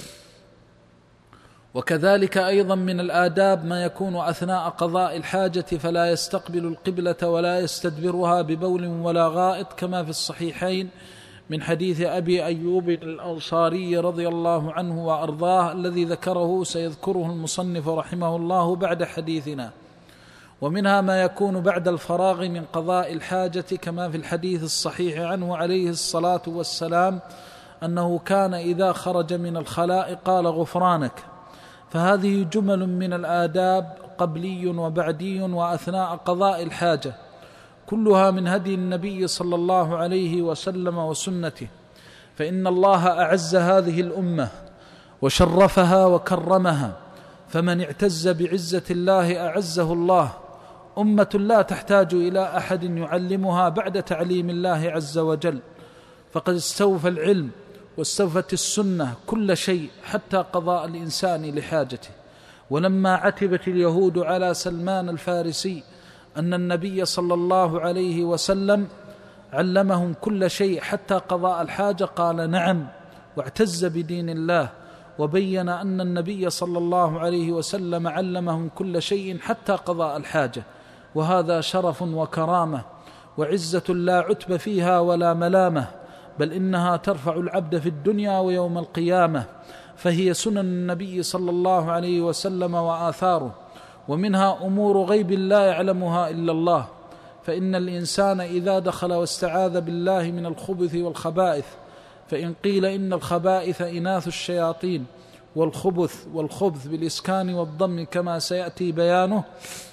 وكذلك أيضا من الآداب ما يكون أثناء قضاء الحاجة، فلا يستقبل القبلة ولا يستدبرها ببول ولا غائط، كما في الصحيحين من حديث أبي أيوب الأنصاري رضي الله عنه وأرضاه، الذي ذكره سيذكره المصنف رحمه الله بعد حديثنا. ومنها ما يكون بعد الفراغ من قضاء الحاجة، كما في الحديث الصحيح عنه عليه الصلاة والسلام أنه كان إذا خرج من الخلاء قال: غفرانك. فهذه جمل من الآداب قبلي وبعدي وأثناء قضاء الحاجة. كلها من هدي النبي صلى الله عليه وسلم وسنته، فإن الله أعز هذه الأمة وشرفها وكرمها، فمن اعتز بعزة الله أعزه الله. أمة لا تحتاج إلى أحد يعلمها بعد تعليم الله عز وجل، فقد استوفى العلم واستوفت السنة كل شيء حتى قضاء الإنسان لحاجته. ولما عتبت اليهود على سلمان الفارسي أن النبي صلى الله عليه وسلم علمهم كل شيء حتى قضاء الحاجة، قال نعم، واعتز بدين الله، وبين أن النبي صلى الله عليه وسلم علمهم كل شيء حتى قضاء الحاجة، وهذا شرف وكرامة وعزة لا عتب فيها ولا ملامة، بل إنها ترفع العبد في الدنيا ويوم القيامة، فهي سنن النبي صلى الله عليه وسلم وآثاره، ومنها أمور غيب لا يعلمها إلا الله. فإن الإنسان إذا دخل واستعاذ بالله من الخبث والخبائث، فإن قيل إن الخبائث إناث الشياطين والخبث والخبث بالإسكان والضم كما سيأتي بيانه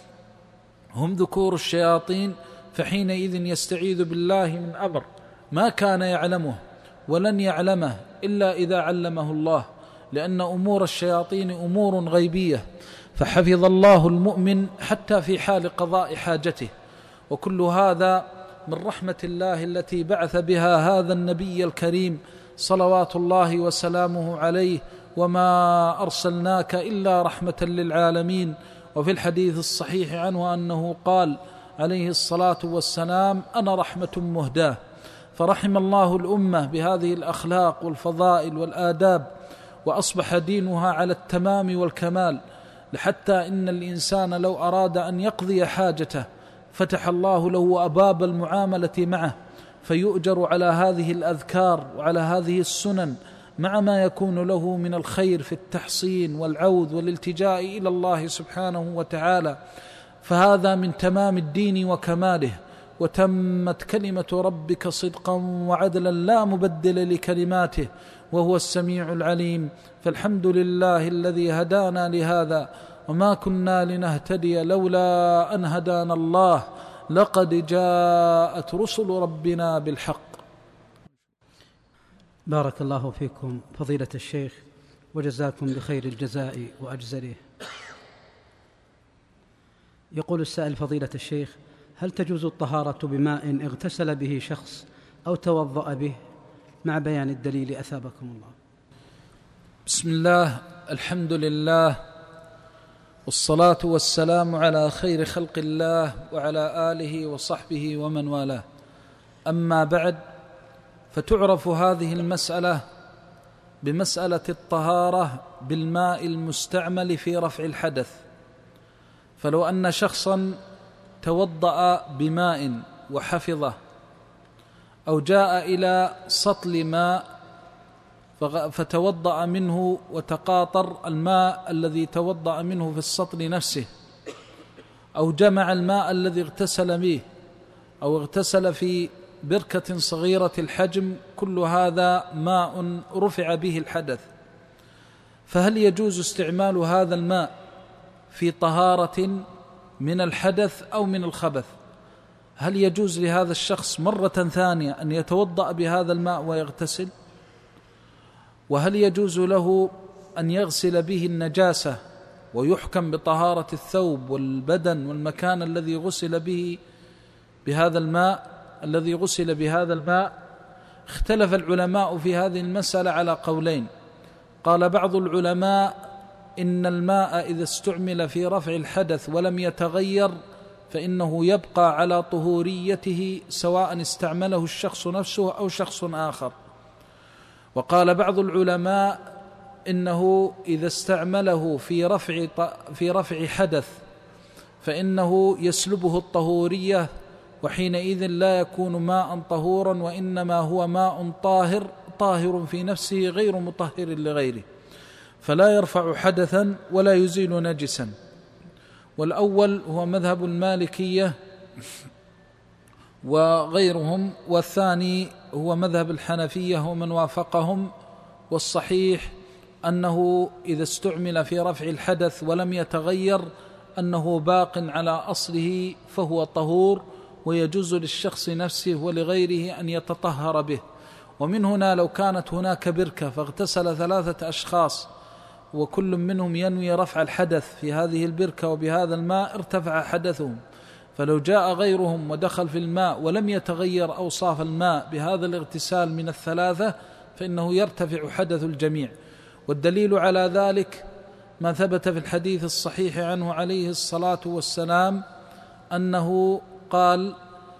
هم ذكور الشياطين، فحينئذ يستعيذ بالله من أمر ما كان يعلمه ولن يعلمه إلا إذا علمه الله، لأن أمور الشياطين أمور غيبية، فحفظ الله المؤمن حتى في حال قضاء حاجته. وكل هذا من رحمة الله التي بعث بها هذا النبي الكريم صلوات الله وسلامه عليه، وما أرسلناك إلا رحمة للعالمين. وفي الحديث الصحيح عنه أنه قال عليه الصلاة والسلام أنا رحمة مهداة. فرحم الله الأمة بهذه الأخلاق والفضائل والآداب، وأصبح دينها على التمام والكمال، لحتى إن الإنسان لو أراد أن يقضي حاجته فتح الله له أبواب المعاملة معه، فيؤجر على هذه الأذكار وعلى هذه السنن مع ما يكون له من الخير في التحصين والعوذ والالتجاء إلى الله سبحانه وتعالى. فهذا من تمام الدين وكماله. وتمت كلمة ربك صدقا وعدلا لا مبدل لكلماته وهو السميع العليم. فالحمد لله الذي هدانا لهذا، وما كنا لنهتدي لولا أن هدانا الله، لقد جاءت رسل ربنا بالحق. بارك الله فيكم فضيلة الشيخ، وجزاكم بخير الجزاء وأجزله. يقول السائل فضيلة الشيخ: هل تجوز الطهارة بماء اغتسل به شخص أو توضأ به، مع بيان الدليل أثابكم الله؟ بسم الله، الحمد لله، والصلاة والسلام على خير خلق الله وعلى آله وصحبه ومن والاه. أما بعد، فتعرف هذه المسألة بمسألة الطهارة بالماء المستعمل في رفع الحدث. فلو أن شخصا توضأ بماء وحفظه، أو جاء إلى سطل ماء فتوضأ منه وتقاطر الماء الذي توضأ منه في السطل نفسه، أو جمع الماء الذي اغتسل به، أو اغتسل في بركة صغيرة الحجم، كل هذا ماء رفع به الحدث. فهل يجوز استعمال هذا الماء في طهارة من الحدث أو من الخبث؟ هل يجوز لهذا الشخص مرة ثانية أن يتوضأ بهذا الماء ويغتسل؟ وهل يجوز له أن يغسل به النجاسة ويحكم بطهارة الثوب والبدن والمكان الذي غسل به بهذا الماء الذي غسل بهذا الماء؟ اختلف العلماء في هذه المسألة على قولين. قال بعض العلماء إن الماء إذا استعمل في رفع الحدث ولم يتغير فإنه يبقى على طهوريته، سواء استعمله الشخص نفسه أو شخص آخر. وقال بعض العلماء إنه إذا استعمله في رفع في رفع حدث فإنه يسلبه الطهورية، وحينئذ لا يكون ماء طهورا، وإنما هو ماء طاهر طاهر في نفسه غير مطهر لغيره، فلا يرفع حدثا ولا يزيل نجسا. والأول هو مذهب المالكية وغيرهم، والثاني هو مذهب الحنفية ومن وافقهم. والصحيح أنه إذا استعمل في رفع الحدث ولم يتغير أنه باق على أصله فهو طهور، ويجوز للشخص نفسه ولغيره أن يتطهر به. ومن هنا لو كانت هناك بركة فاغتسل ثلاثة أشخاص وكل منهم ينوي رفع الحدث في هذه البركة وبهذا الماء ارتفع حدثهم، فلو جاء غيرهم ودخل في الماء ولم يتغير أوصاف الماء بهذا الاغتسال من الثلاثة فإنه يرتفع حدث الجميع. والدليل على ذلك ما ثبت في الحديث الصحيح عنه عليه الصلاة والسلام أنه قال: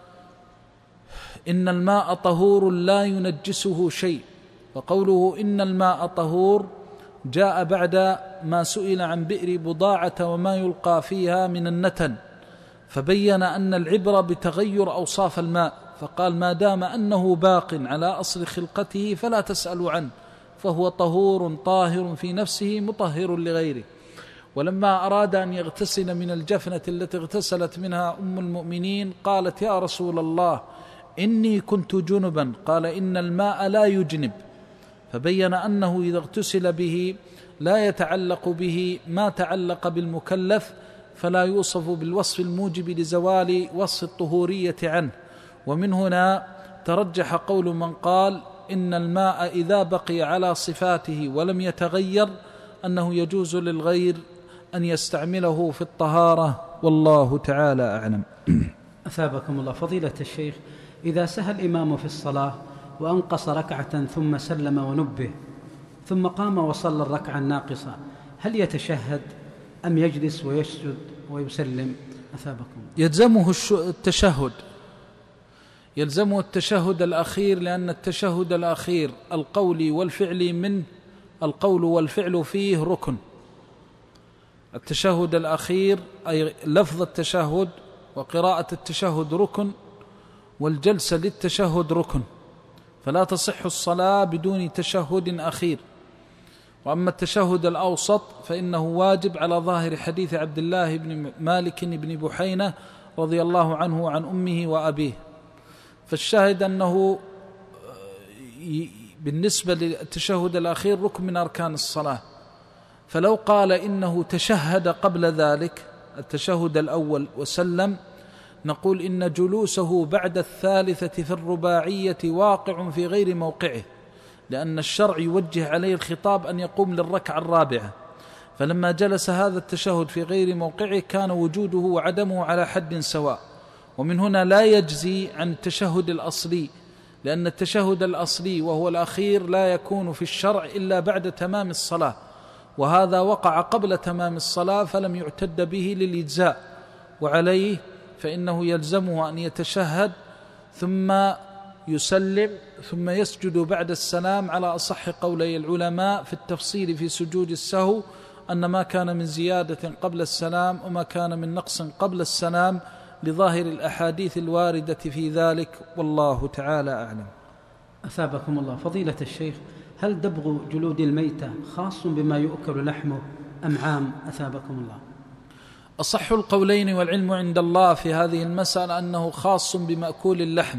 إن الماء طهور لا ينجسه شيء. وقوله إن الماء طهور جاء بعد ما سئل عن بئر بضاعة وما يلقى فيها من النتن، فبين أن العبرة بتغير أوصاف الماء، فقال: ما دام أنه باق على أصل خلقته فلا تسألوا عنه، فهو طهور طاهر في نفسه مطهر لغيره. ولما أراد أن يغتسل من الجفنة التي اغتسلت منها أم المؤمنين قالت: يا رسول الله إني كنت جنبا. قال: إن الماء لا يجنب. فبين أنه إذا اغتسل به لا يتعلق به ما تعلق بالمكلف، فلا يوصف بالوصف الموجب لزوال وصف الطهورية عنه. ومن هنا ترجح قول من قال إن الماء إذا بقي على صفاته ولم يتغير أنه يجوز للغير أن يستعمله في الطهارة، والله تعالى أعلم. أثابكم الله. فضيلة الشيخ، إذا سهى الإمام في الصلاة وأنقص ركعة ثم سلم ونبه ثم قام وصلى الركعة الناقصة، هل يتشهد أم يجلس ويسجد ويسلم؟ أثابكم. يلزمه التشهد، يلزمه التشهد الأخير، لأن التشهد الأخير القولي والفعلي منه، القول والفعل فيه ركن. التشهد الأخير أي لفظ التشهد وقراءة التشهد ركن، والجلسة للتشهد ركن، فلا تصح الصلاة بدون تشهد أخير. وأما التشهد الأوسط فإنه واجب على ظاهر حديث عبد الله بن مالك بن بحينة رضي الله عنه وعن أمه وأبيه. فالشاهد أنه بالنسبة للتشهد الأخير ركن من أركان الصلاة، فلو قال إنه تشهد قبل ذلك التشهد الأول وسلم، نقول إن جلوسه بعد الثالثة في الرباعية واقع في غير موقعه، لأن الشرع يوجه عليه الخطاب أن يقوم للركعة الرابعة، فلما جلس هذا التشهد في غير موقعه كان وجوده وعدمه على حد سواء. ومن هنا لا يجزي عن التشهد الأصلي، لأن التشهد الأصلي وهو الأخير لا يكون في الشرع إلا بعد تمام الصلاة، وهذا وقع قبل تمام الصلاة فلم يعتد به للإجزاء، وعليه فإنه يلزمه أن يتشهد ثم يسلم ثم يسجد بعد السلام، على أصح قولي العلماء في التفصيل في سجود السهو، أن ما كان من زيادة قبل السلام وما كان من نقص قبل السلام، لظاهر الأحاديث الواردة في ذلك، والله تعالى أعلم. أثابكم الله. فضيلة الشيخ، هل دبغ جلود الميتة خاص بما يؤكل لحمه أم عام؟ أثابكم الله. أصح القولين والعلم عند الله في هذه المسألة أنه خاص بمأكول اللحم.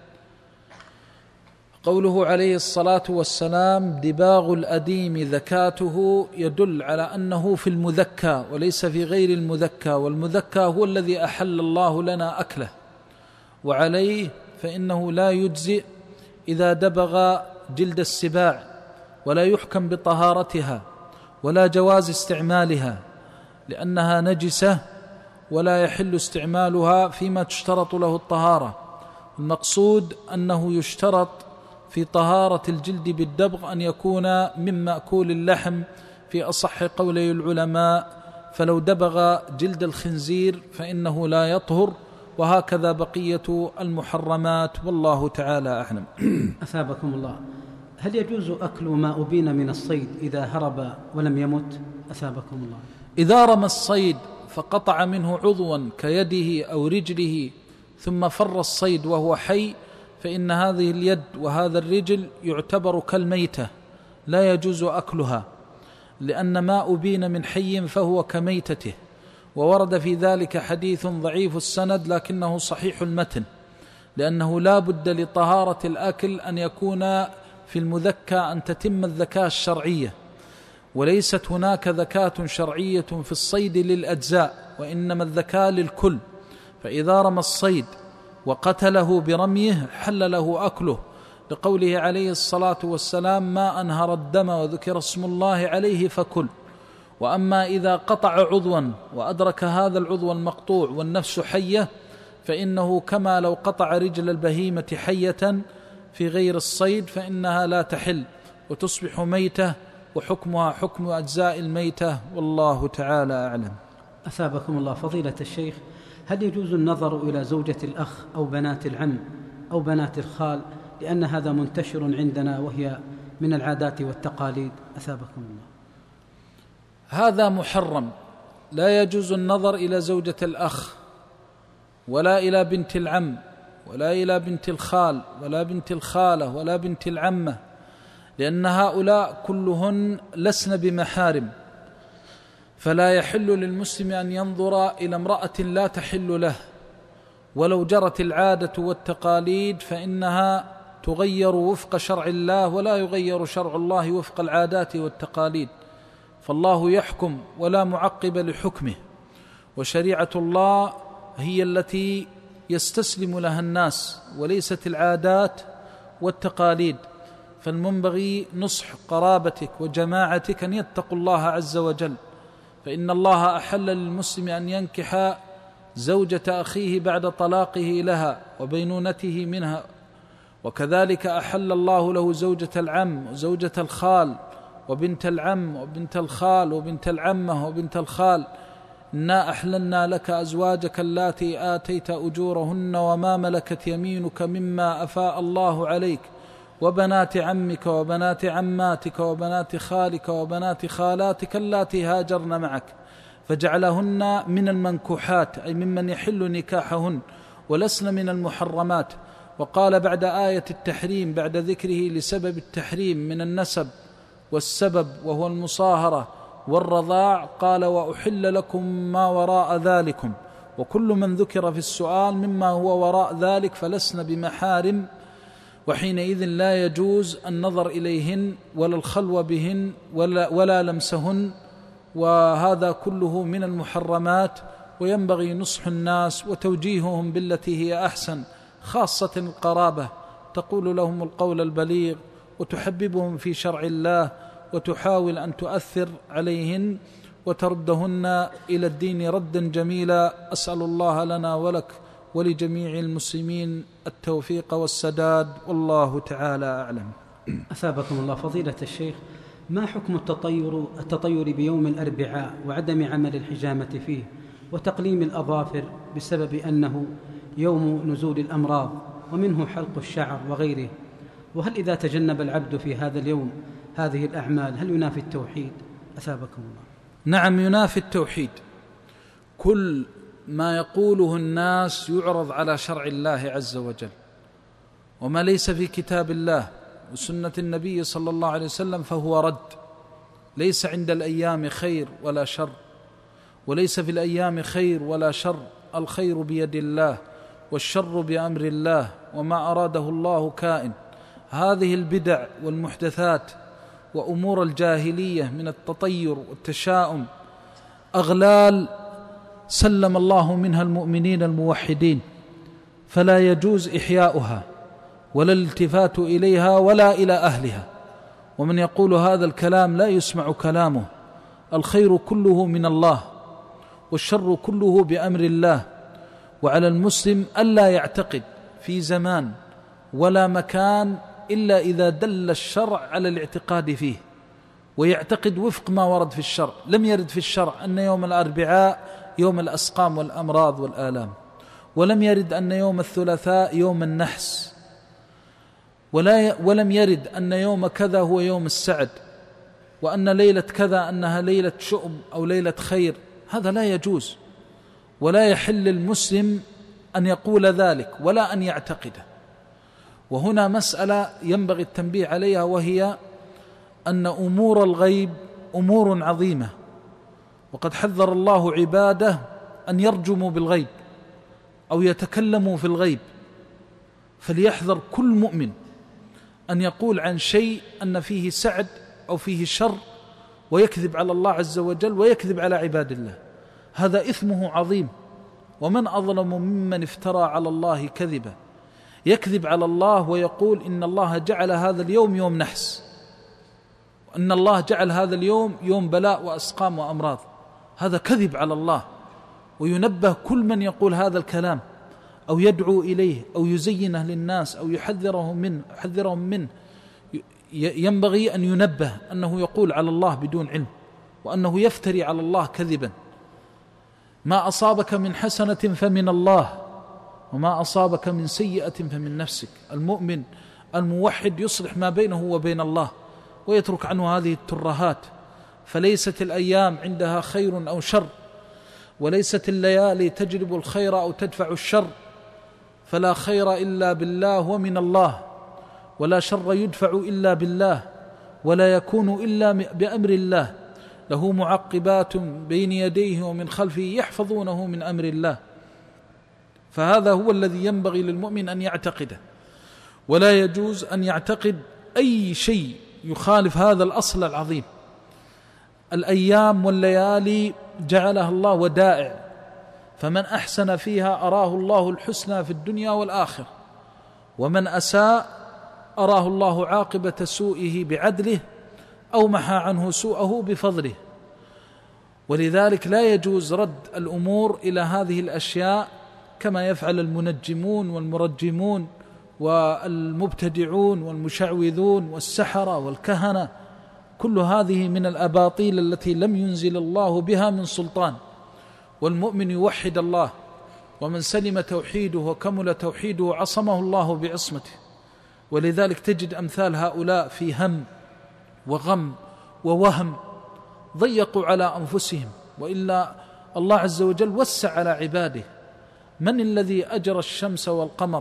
قوله عليه الصلاة والسلام: دباغ الأديم ذكاته، يدل على أنه في المذكى وليس في غير المذكى، والمذكى هو الذي أحل الله لنا أكله، وعليه فإنه لا يجزئ إذا دبغ جلد السباع، ولا يحكم بطهارتها ولا جواز استعمالها، لأنها نجسة ولا يحل استعمالها فيما تشترط له الطهارة. المقصود أنه يشترط في طهارة الجلد بالدبغ أن يكون من مأكول اللحم في أصح قولي العلماء، فلو دبغ جلد الخنزير فإنه لا يطهر، وهكذا بقية المحرمات، والله تعالى أعلم. أثابكم الله. هل يجوز أكل ما أبين من الصيد إذا هرب ولم يمت؟ أثابكم الله. إذا رمى الصيد فقطع منه عضوا كيده أو رجله ثم فر الصيد وهو حي، فإن هذه اليد وهذا الرجل يعتبر كالميتة، لا يجوز أكلها، لأن ما أبين من حي فهو كميتته. وورد في ذلك حديث ضعيف السند لكنه صحيح المتن، لأنه لا بد لطهارة الأكل أن يكون في المذكى أن تتم الذكاة الشرعية، وليست هناك ذكاة شرعية في الصيد للأجزاء، وإنما الذكاة للكل. فإذا رمى الصيد وقتله برميه حل له أكله، لقوله عليه الصلاة والسلام: ما أنهر الدم وذكر اسم الله عليه فكل. وأما إذا قطع عضوا وأدرك هذا العضو المقطوع والنفس حية فإنه كما لو قطع رجل البهيمة حية في غير الصيد، فإنها لا تحل وتصبح ميتة، وحكمها حكم أجزاء الميتة، والله تعالى أعلم. أثابكم الله فضيلة الشيخ، هل يجوز النظر إلى زوجة الأخ أو بنات العم أو بنات الخال، لأن هذا منتشر عندنا وهي من العادات والتقاليد؟ أثابكم الله. هذا محرم، لا يجوز النظر إلى زوجة الأخ ولا إلى بنت العم ولا إلى بنت الخال ولا بنت الخالة ولا بنت العمة، لأن هؤلاء كلهن لسن بمحارم، فلا يحل للمسلم أن ينظر إلى امرأة لا تحل له، ولو جرت العادة والتقاليد فإنها تغير وفق شرع الله، ولا يغير شرع الله وفق العادات والتقاليد، فالله يحكم ولا معقب لحكمه، وشريعة الله هي التي يستسلم لها الناس وليست العادات والتقاليد. فالمنبغي نصح قرابتك وجماعتك أن يتقوا الله عز وجل، فإن الله أحل للمسلم أن ينكح زوجة أخيه بعد طلاقه لها وبينونته منها، وكذلك أحل الله له زوجة العم وزوجة الخال وبنت العم وبنت الخال وبنت العمة وبنت الخال. إنا أحللنا لك أزواجك اللاتي آتيت أجورهن وما ملكت يمينك مما أفاء الله عليك وبنات عمك وبنات عماتك وبنات خالك وبنات خالاتك اللاتي هاجرن معك، فجعلهن من المنكوحات أي ممن يحل نكاحهن، ولسن من المحرمات. وقال بعد آية التحريم بعد ذكره لسبب التحريم من النسب والسبب وهو المصاهرة والرضاع، قال: وأحل لكم ما وراء ذلكم، وكل من ذكر في السؤال مما هو وراء ذلك فلسن بمحارم، وحينئذ لا يجوز النظر إليهن ولا الخلوة بهن ولا, ولا لمسهن، وهذا كله من المحرمات. وينبغي نصح الناس وتوجيههم بالتي هي أحسن، خاصة القرابة، تقول لهم القول البليغ وتحببهم في شرع الله، وتحاول أن تؤثر عليهن وتردهن إلى الدين ردا جميلا. أسأل الله لنا ولك ولجميع المسلمين التوفيق والسداد، والله تعالى أعلم. أثابكم الله فضيلة الشيخ، ما حكم التطير, التطير بيوم الأربعاء وعدم عمل الحجامة فيه وتقليم الأظافر بسبب أنه يوم نزول الأمراض ومنه حلق الشعر وغيره؟ وهل إذا تجنب العبد في هذا اليوم هذه الأعمال هل ينافي التوحيد؟ أثابكم الله. نعم، ينافي التوحيد. كل ما يقوله الناس يعرض على شرع الله عز وجل، وما ليس في كتاب الله وسنة النبي صلى الله عليه وسلم فهو رد. ليس عند الأيام خير ولا شر، وليس في الأيام خير ولا شر، الخير بيد الله والشر بأمر الله، وما أراده الله كائن. هذه البدع والمحدثات وأمور الجاهلية من التطير والتشاؤم أغلال سلم الله منها المؤمنين الموحدين، فلا يجوز إحياؤها ولا الالتفات إليها ولا إلى أهلها. ومن يقول هذا الكلام لا يسمع كلامه. الخير كله من الله والشر كله بأمر الله، وعلى المسلم ألا يعتقد في زمان ولا مكان إلا إذا دل الشرع على الاعتقاد فيه، ويعتقد وفق ما ورد في الشرع. لم يرد في الشرع أن يوم الأربعاء يوم الأسقام والأمراض والآلام، ولم يرد أن يوم الثلاثاء يوم النحس، ولا ولم يرد أن يوم كذا هو يوم السعد، وأن ليلة كذا أنها ليلة شؤم أو ليلة خير. هذا لا يجوز، ولا يحل المسلم أن يقول ذلك ولا أن يعتقده. وهنا مسألة ينبغي التنبيه عليها، وهي أن أمور الغيب أمور عظيمة، وقد حذر الله عباده أن يرجموا بالغيب أو يتكلموا في الغيب. فليحذر كل مؤمن أن يقول عن شيء أن فيه سعد أو فيه شر ويكذب على الله عز وجل ويكذب على عباد الله، هذا إثمه عظيم ومن أظلم ممن افترى على الله كذبا، يكذب على الله ويقول إن الله جعل هذا اليوم يوم نحس، وأن الله جعل هذا اليوم يوم بلاء وأسقام وأمراض. هذا كذب على الله. وينبه كل من يقول هذا الكلام أو يدعو إليه أو يزينه للناس أو يحذرهم منه يحذرهم منه ينبغي أن ينبه أنه يقول على الله بدون علم، وأنه يفتري على الله كذبا. ما أصابك من حسنة فمن الله، وما أصابك من سيئة فمن نفسك. المؤمن الموحد يصلح ما بينه وبين الله ويترك عنه هذه الترهات. فليست الأيام عندها خير أو شر، وليست الليالي تجلب الخير أو تدفع الشر، فلا خير إلا بالله ومن الله، ولا شر يدفع إلا بالله، ولا يكون إلا بأمر الله. له معقبات بين يديه ومن خلفه يحفظونه من أمر الله. فهذا هو الذي ينبغي للمؤمن أن يعتقده، ولا يجوز أن يعتقد أي شيء يخالف هذا الأصل العظيم. الأيام والليالي جعلها الله ودائع، فمن أحسن فيها أراه الله الحسنى في الدنيا والآخرة، ومن أساء أراه الله عاقبة سوءه بعدله أو محى عنه سوءه بفضله. ولذلك لا يجوز رد الأمور إلى هذه الأشياء كما يفعل المنجمون والمرجمون والمبتدعون والمشعوذون والسحرة والكهنة. كل هذه من الأباطيل التي لم ينزل الله بها من سلطان. والمؤمن يوحد الله، ومن سلم توحيده وكمل توحيده عصمه الله بعصمته. ولذلك تجد أمثال هؤلاء في هم وغم ووهم ضيقوا على أنفسهم، وإلا الله عز وجل وسع على عباده. من الذي أجرى الشمس والقمر؟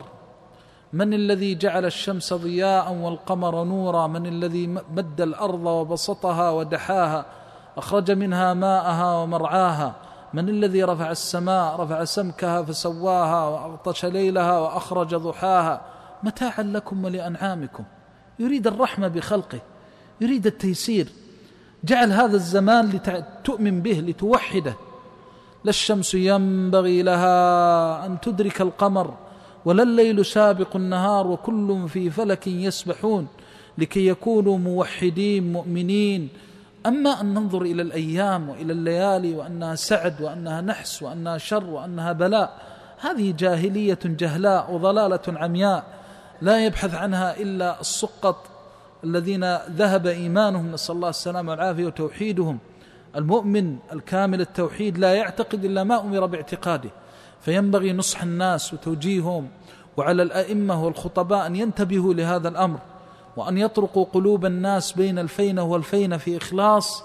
من الذي جعل الشمس ضياء والقمر نورا؟ من الذي مد الأرض وبسطها ودحاها، أخرج منها ماءها ومرعاها؟ من الذي رفع السماء، رفع سمكها فسواها، وأغطش ليلها وأخرج ضحاها، متاعا لكم ولأنعامكم. يريد الرحمة بخلقه، يريد التيسير. جعل هذا الزمان لتؤمن به، لتوحده. لا الشمس ينبغي لها أن تدرك القمر، ولا الليل سابق النهار، وكل في فلك يسبحون، لكي يكونوا موحدين مؤمنين. أما أن ننظر إلى الأيام وإلى الليالي وأنها سعد وأنها نحس وأنها شر وأنها بلاء، هذه جاهلية جهلاء وضلالة عمياء لا يبحث عنها إلا السقط الذين ذهب إيمانهم، نسأل الله السلامة والعافية، وتوحيدهم. المؤمن الكامل التوحيد لا يعتقد إلا ما أمر باعتقاده. فينبغي نصح الناس وتوجيههم، وعلى الأئمة والخطباء أن ينتبهوا لهذا الأمر، وأن يطرقوا قلوب الناس بين الفينة والفينة في إخلاص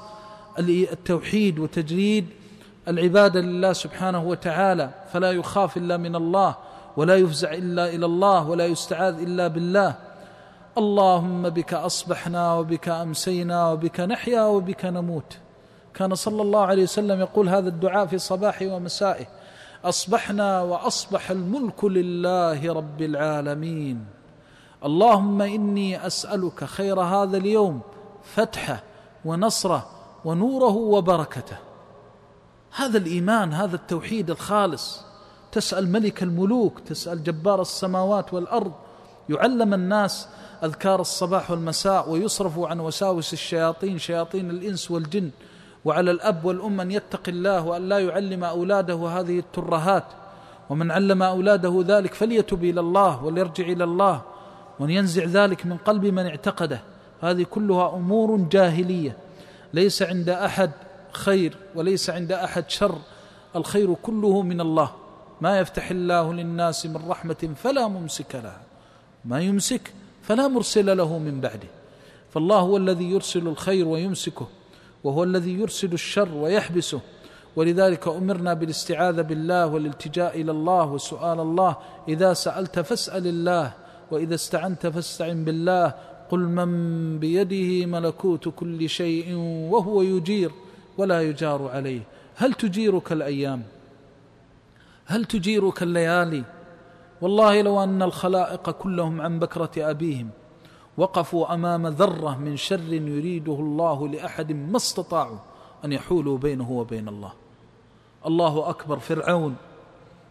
التوحيد وتجريد العبادة لله سبحانه وتعالى. فلا يخاف إلا من الله، ولا يفزع إلا إلى الله، ولا يستعاذ إلا بالله. اللهم بك أصبحنا وبك أمسينا وبك نحيا وبك نموت. كان صلى الله عليه وسلم يقول هذا الدعاء في صباحه ومسائه: أصبحنا وأصبح الملك لله رب العالمين. اللهم إني أسألك خير هذا اليوم، فتحه ونصره ونوره وبركته. هذا الإيمان، هذا التوحيد الخالص. تسأل ملك الملوك، تسأل جبار السماوات والأرض. يعلم الناس أذكار الصباح والمساء، ويصرفوا عن وساوس الشياطين، شياطين الإنس والجن. وعلى الأب والأم أن يتقي الله وأن لا يعلم أولاده هذه الترهات. ومن علم أولاده ذلك فليتب إلى الله وليرجع إلى الله، وأن ينزع ذلك من قلب من اعتقده. هذه كلها أمور جاهلية. ليس عند أحد خير وليس عند أحد شر، الخير كله من الله. ما يفتح الله للناس من رحمة فلا ممسك لها، ما يمسك فلا مرسل له من بعده. فالله هو الذي يرسل الخير ويمسكه، وهو الذي يرسل الشر ويحبسه. ولذلك أمرنا بالاستعاذة بالله والالتجاء إلى الله وسؤال الله. إذا سألت فاسأل الله، وإذا استعنت فاستعن بالله. قل من بيده ملكوت كل شيء وهو يجير ولا يجار عليه. هل تجيرك الأيام؟ هل تجيرك الليالي؟ والله لو أن الخلائق كلهم عن بكرة أبيهم وقفوا أمام ذرة من شر يريده الله لأحد ما استطاعوا أن يحولوا بينه وبين الله. الله أكبر. فرعون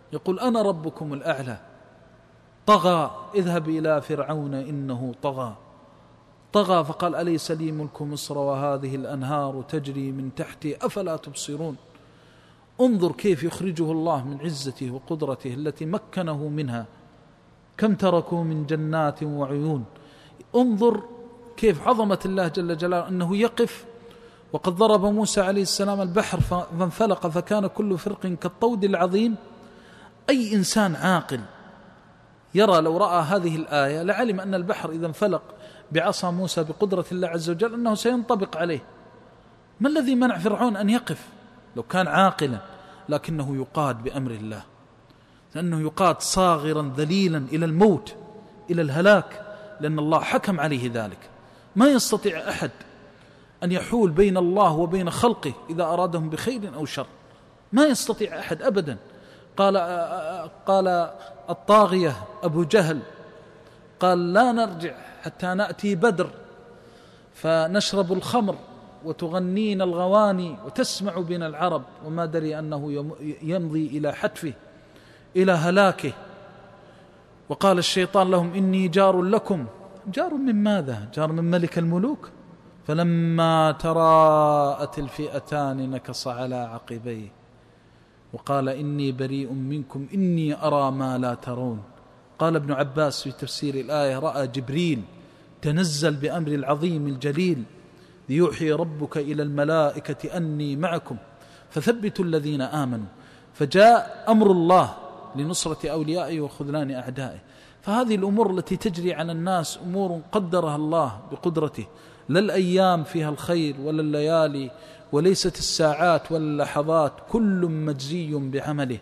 يقول أنا ربكم الأعلى، طغى، اذهب إلى فرعون إنه طغى طغى فقال أليس لي ملك مصر وهذه الأنهار تجري من تحتي أفلا تبصرون. انظر كيف يخرجه الله من عزته وقدرته التي مكنه منها، كم تركوا من جنات وعيون. انظر كيف عظمة الله جل جلاله أنه يقف، وقد ضرب موسى عليه السلام البحر فانفلق فكان كل فرق كالطود العظيم. أي إنسان عاقل يرى لو رأى هذه الآية لعلم أن البحر إذا انفلق بعصا موسى بقدرة الله عز وجل أنه سينطبق عليه. ما الذي منع فرعون أن يقف لو كان عاقلا؟ لكنه يقاد بأمر الله، لأنه يقاد صاغرا ذليلا إلى الموت إلى الهلاك، لأن الله حكم عليه ذلك. ما يستطيع أحد أن يحول بين الله وبين خلقه إذا أرادهم بخير أو شر، ما يستطيع أحد أبدا. قال قال الطاغية أبو جهل قال لا نرجع حتى نأتي بدر فنشرب الخمر وتغنين الغواني وتسمع بنا العرب، وما دري أنه يمضي إلى حتفه إلى هلاكه. وقال الشيطان لهم إني جار لكم. جار من ماذا؟ جار من ملك الملوك. فلما تراءت الفئتان نكص على عقبيه وقال إني بريء منكم إني أرى ما لا ترون. قال ابن عباس في تفسير الآية رأى جبريل تنزل بأمر العظيم الجليل ليوحي ربك إلى الملائكة أني معكم فثبتوا الذين آمنوا، فجاء أمر الله لنصرة أوليائه وخذلان أعدائه. فهذه الأمور التي تجري على الناس أمور قدرها الله بقدرته، لا الأيام فيها الخير ولا الليالي، وليست الساعات ولا اللحظات، كل مجزي بعمله،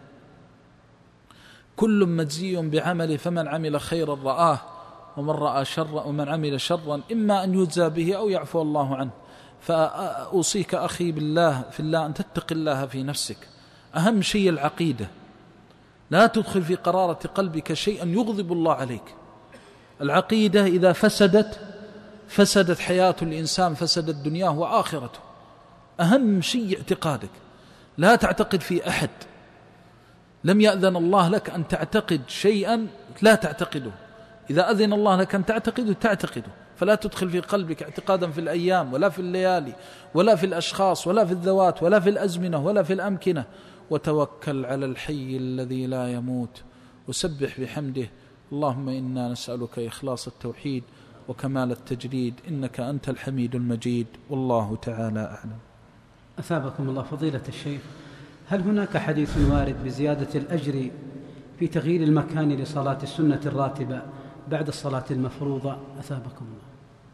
كل مجزي بعمله، فمن عمل خيرا رآه ومن رأى شرا ومن عمل شرا إما أن يجزى به أو يعفو الله عنه. فأوصيك أخي بالله في الله أن تتق الله في نفسك. أهم شيء العقيدة، لا تدخل في قرارة قلبك شيئا يغضب الله عليك. العقيدة إذا فسدت فسدت حياة الإنسان، فسدت دنياه وآخرته. أهم شيء اعتقادك، لا تعتقد في أحد، لم يأذن الله لك أن تعتقد شيئا لا تعتقده، إذا أذن الله لك أن تعتقده تعتقده. فلا تدخل في قلبك اعتقادا في الأيام ولا في الليالي ولا في الأشخاص ولا في الذوات ولا في الأزمنة ولا في الأمكنة، وتوكل على الحي الذي لا يموت وسبح بحمده. اللهم إنا نسألك إخلاص التوحيد وكمال التجريد، إنك أنت الحميد المجيد، والله تعالى أعلم. أثابكم الله فضيلة الشيخ، هل هناك حديث وارد بزيادة الأجر في تغيير المكان لصلاة السنة الراتبة بعد الصلاة المفروضة؟ أثابكم الله.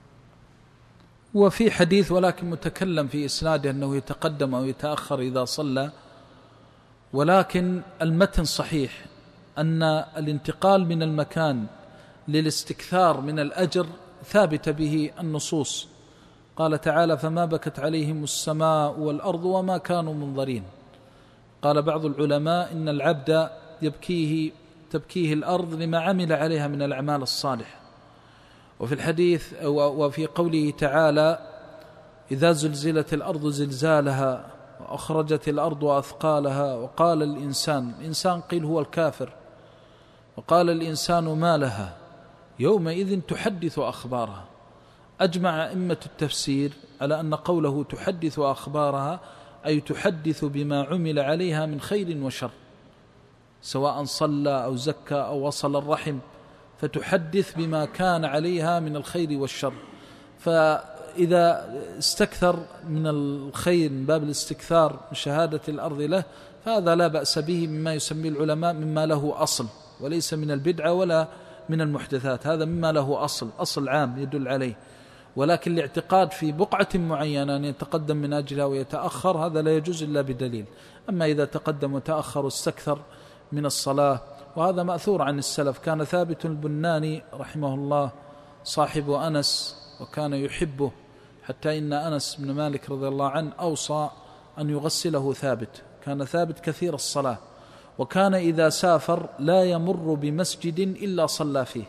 وفي حديث ولكن متكلم في إسناده أنه يتقدم أو يتأخر إذا صلى، ولكن المتن صحيح أن الانتقال من المكان للاستكثار من الأجر ثابت به النصوص. قال تعالى فما بكت عليهم السماء والأرض وما كانوا منظرين. قال بعض العلماء إن العبد يبكيه تبكيه الأرض لما عمل عليها من الأعمال الصالحة. وفي الحديث وفي قوله تعالى إذا زلزلت الأرض زلزالها وأخرجت الأرض أثقالها وقال الإنسان، الإنسان قيل هو الكافر، وقال الإنسان ما لها يومئذ تحدث أخبارها. أجمع أئمة التفسير على أن قوله تحدث أخبارها أي تحدث بما عمل عليها من خير وشر، سواء صلى أو زكى أو وصل الرحم، فتحدث بما كان عليها من الخير والشر. فإذا استكثر من الخير من باب الاستكثار من شهادة الأرض له فهذا لا بأس به، مما يسميه العلماء مما له أصل، وليس من البدعة ولا من المحدثات، هذا مما له أصل، أصل عام يدل عليه. ولكن الاعتقاد في بقعة معينة أن يتقدم من أجلها ويتأخر هذا لا يجوز إلا بدليل. أما إذا تقدم وتأخر واستكثر من الصلاة، وهذا مأثور عن السلف. كان ثابت البناني رحمه الله صاحب أنس وكان يحبه، حتى إن أنس بن مالك رضي الله عنه أوصى أن يغسله ثابت. كان ثابت كثير الصلاة، وكان إذا سافر لا يمر بمسجد إلا صلى فيه.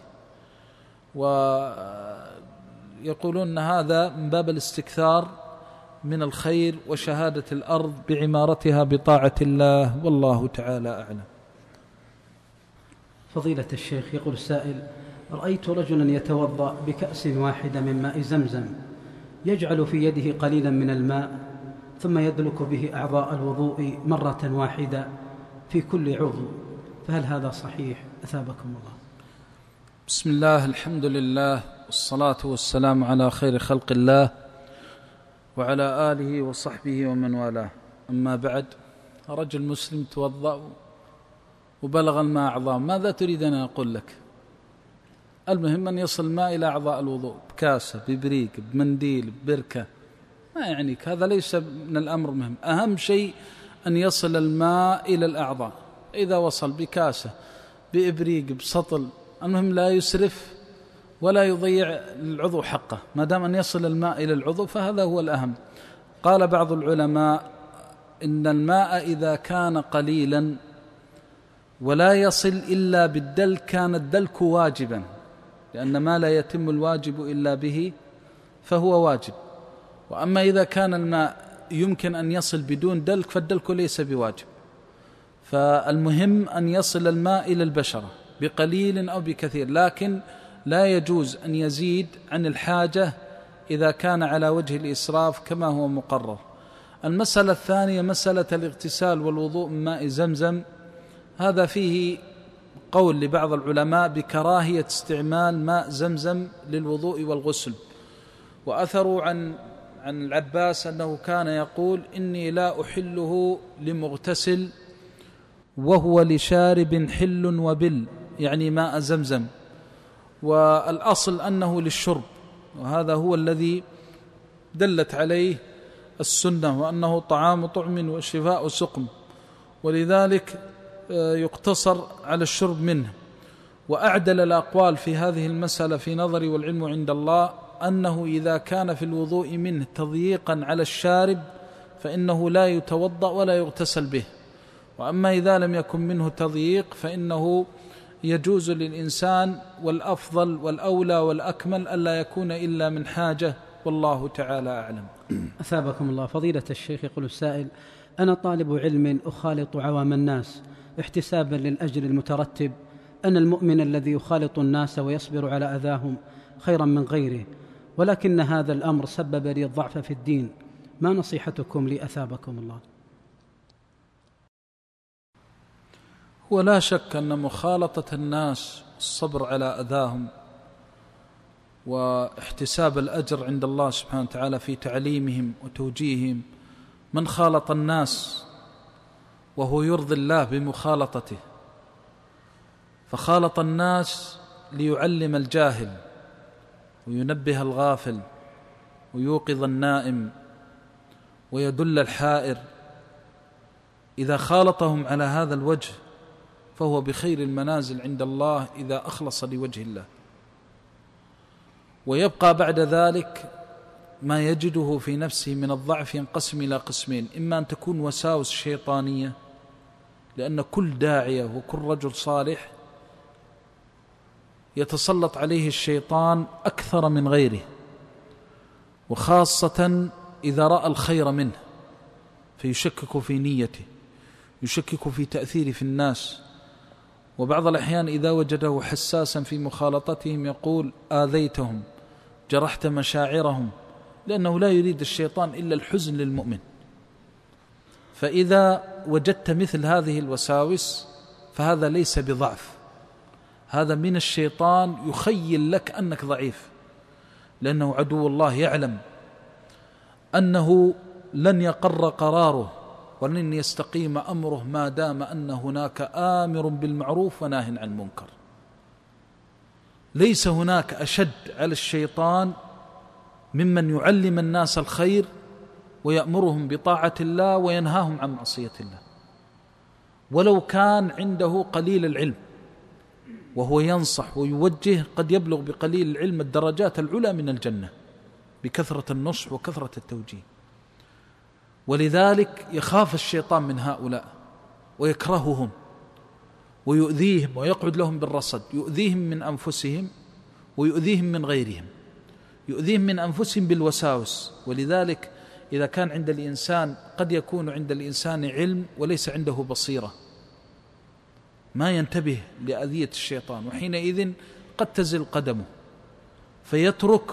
ويقولون أن هذا من باب الاستكثار من الخير وشهادة الأرض بعمارتها بطاعة الله، والله تعالى أعلم. فضيلة الشيخ، يقول السائل: رأيت رجلا يتوضأ بكأس واحدة من ماء زمزم، يجعل في يده قليلا من الماء ثم يدلك به أعضاء الوضوء مرة واحدة في كل عضو، فهل هذا صحيح؟ أثابكم الله. بسم الله، الحمد لله، والصلاة والسلام على خير خلق الله وعلى آله وصحبه ومن والاه. أما بعد، رجل مسلم توضأ وبلغ الماء أعضاء، ماذا تريد أن أقول لك؟ المهم أن يصل الماء إلى أعضاء الوضوء بكاسة، ببريق، بمنديل، ببركة، ما يعنيك، هذا ليس من الأمر مهم. أهم شيء أن يصل الماء إلى الأعضاء. إذا وصل بكاسة، بإبريق، بسطل، المهم لا يسرف ولا يضيع العضو حقه، ما دام أن يصل الماء إلى العضو فهذا هو الأهم. قال بعض العلماء إن الماء إذا كان قليلا ولا يصل إلا بالدلك كان الدلك واجبا، لأن ما لا يتم الواجب إلا به فهو واجب. وأما إذا كان الماء يمكن أن يصل بدون دلك فالدلك ليس بواجب. فالمهم أن يصل الماء إلى البشرة بقليل أو بكثير، لكن لا يجوز أن يزيد عن الحاجة إذا كان على وجه الإسراف كما هو مقرر. المسألة الثانية مسألة الاغتسال والوضوء من ماء زمزم، هذا فيه قول لبعض العلماء بكراهية استعمال ماء زمزم للوضوء والغسل، وأثروا عن عن العباس أنه كان يقول: إني لا أحله لمغتسل وهو لشارب حل وبل، يعني ماء زمزم، والأصل أنه للشرب، وهذا هو الذي دلت عليه السنة، وأنه طعام طعم وشفاء سقم، ولذلك يقتصر على الشرب منه. وأعدل الأقوال في هذه المسألة في نظري والعلم عند الله أنه إذا كان في الوضوء منه تضييقا على الشارب فإنه لا يتوضأ ولا يغتسل به، وأما إذا لم يكن منه تضييق فإنه يجوز للإنسان، والأفضل والأولى والأكمل ألا يكون إلا من حاجة، والله تعالى أعلم. أثابكم الله. فضيلة الشيخ، يقول السائل: أنا طالب علم أخالط عوام الناس احتسابا للأجر المترتب أن المؤمن الذي يخالط الناس ويصبر على أذاهم خيرا من غيره، ولكن هذا الأمر سبب لي الضعف في الدين، ما نصيحتكم لي أثابكم الله؟ ولا شك أن مخالطة الناس، الصبر على أذاهم، واحتساب الأجر عند الله سبحانه وتعالى في تعليمهم وتوجيههم، من خالط الناس وهو يرضي الله بمخالطته، فخالط الناس ليعلم الجاهل وينبه الغافل ويوقظ النائم ويدل الحائر، إذا خالطهم على هذا الوجه فهو بخير المنازل عند الله إذا أخلص لوجه الله. ويبقى بعد ذلك ما يجده في نفسه من الضعف ينقسم إلى قسمين: إما أن تكون وساوس شيطانية، لأن كل داعية وكل رجل صالح يتسلط عليه الشيطان أكثر من غيره، وخاصة إذا رأى الخير منه فيشكك في نيته، يشكك في تأثيره في الناس، وبعض الأحيان إذا وجده حساسا في مخالطتهم يقول: آذيتهم، جرحت مشاعرهم، لأنه لا يريد الشيطان إلا الحزن للمؤمن. فإذا وجدت مثل هذه الوساوس فهذا ليس بضعف، هذا من الشيطان يخيل لك أنك ضعيف، لأنه عدو الله يعلم أنه لن يقر قراره ولن يستقيم أمره ما دام أن هناك آمر بالمعروف وناه عن المنكر. ليس هناك أشد على الشيطان ممن يعلم الناس الخير ويأمرهم بطاعة الله وينهاهم عن معصية الله، ولو كان عنده قليل العلم وهو ينصح ويوجه قد يبلغ بقليل العلم الدرجات العلى من الجنة بكثرة النصح وكثرة التوجيه. ولذلك يخاف الشيطان من هؤلاء ويكرههم ويؤذيهم ويقعد لهم بالرصد، يؤذيهم من أنفسهم ويؤذيهم من غيرهم، يؤذيهم من أنفسهم بالوساوس. ولذلك إذا كان عند الإنسان، قد يكون عند الإنسان علم وليس عنده بصيرة، ما ينتبه لأذية الشيطان، وحينئذ قد تزل قدمه فيترك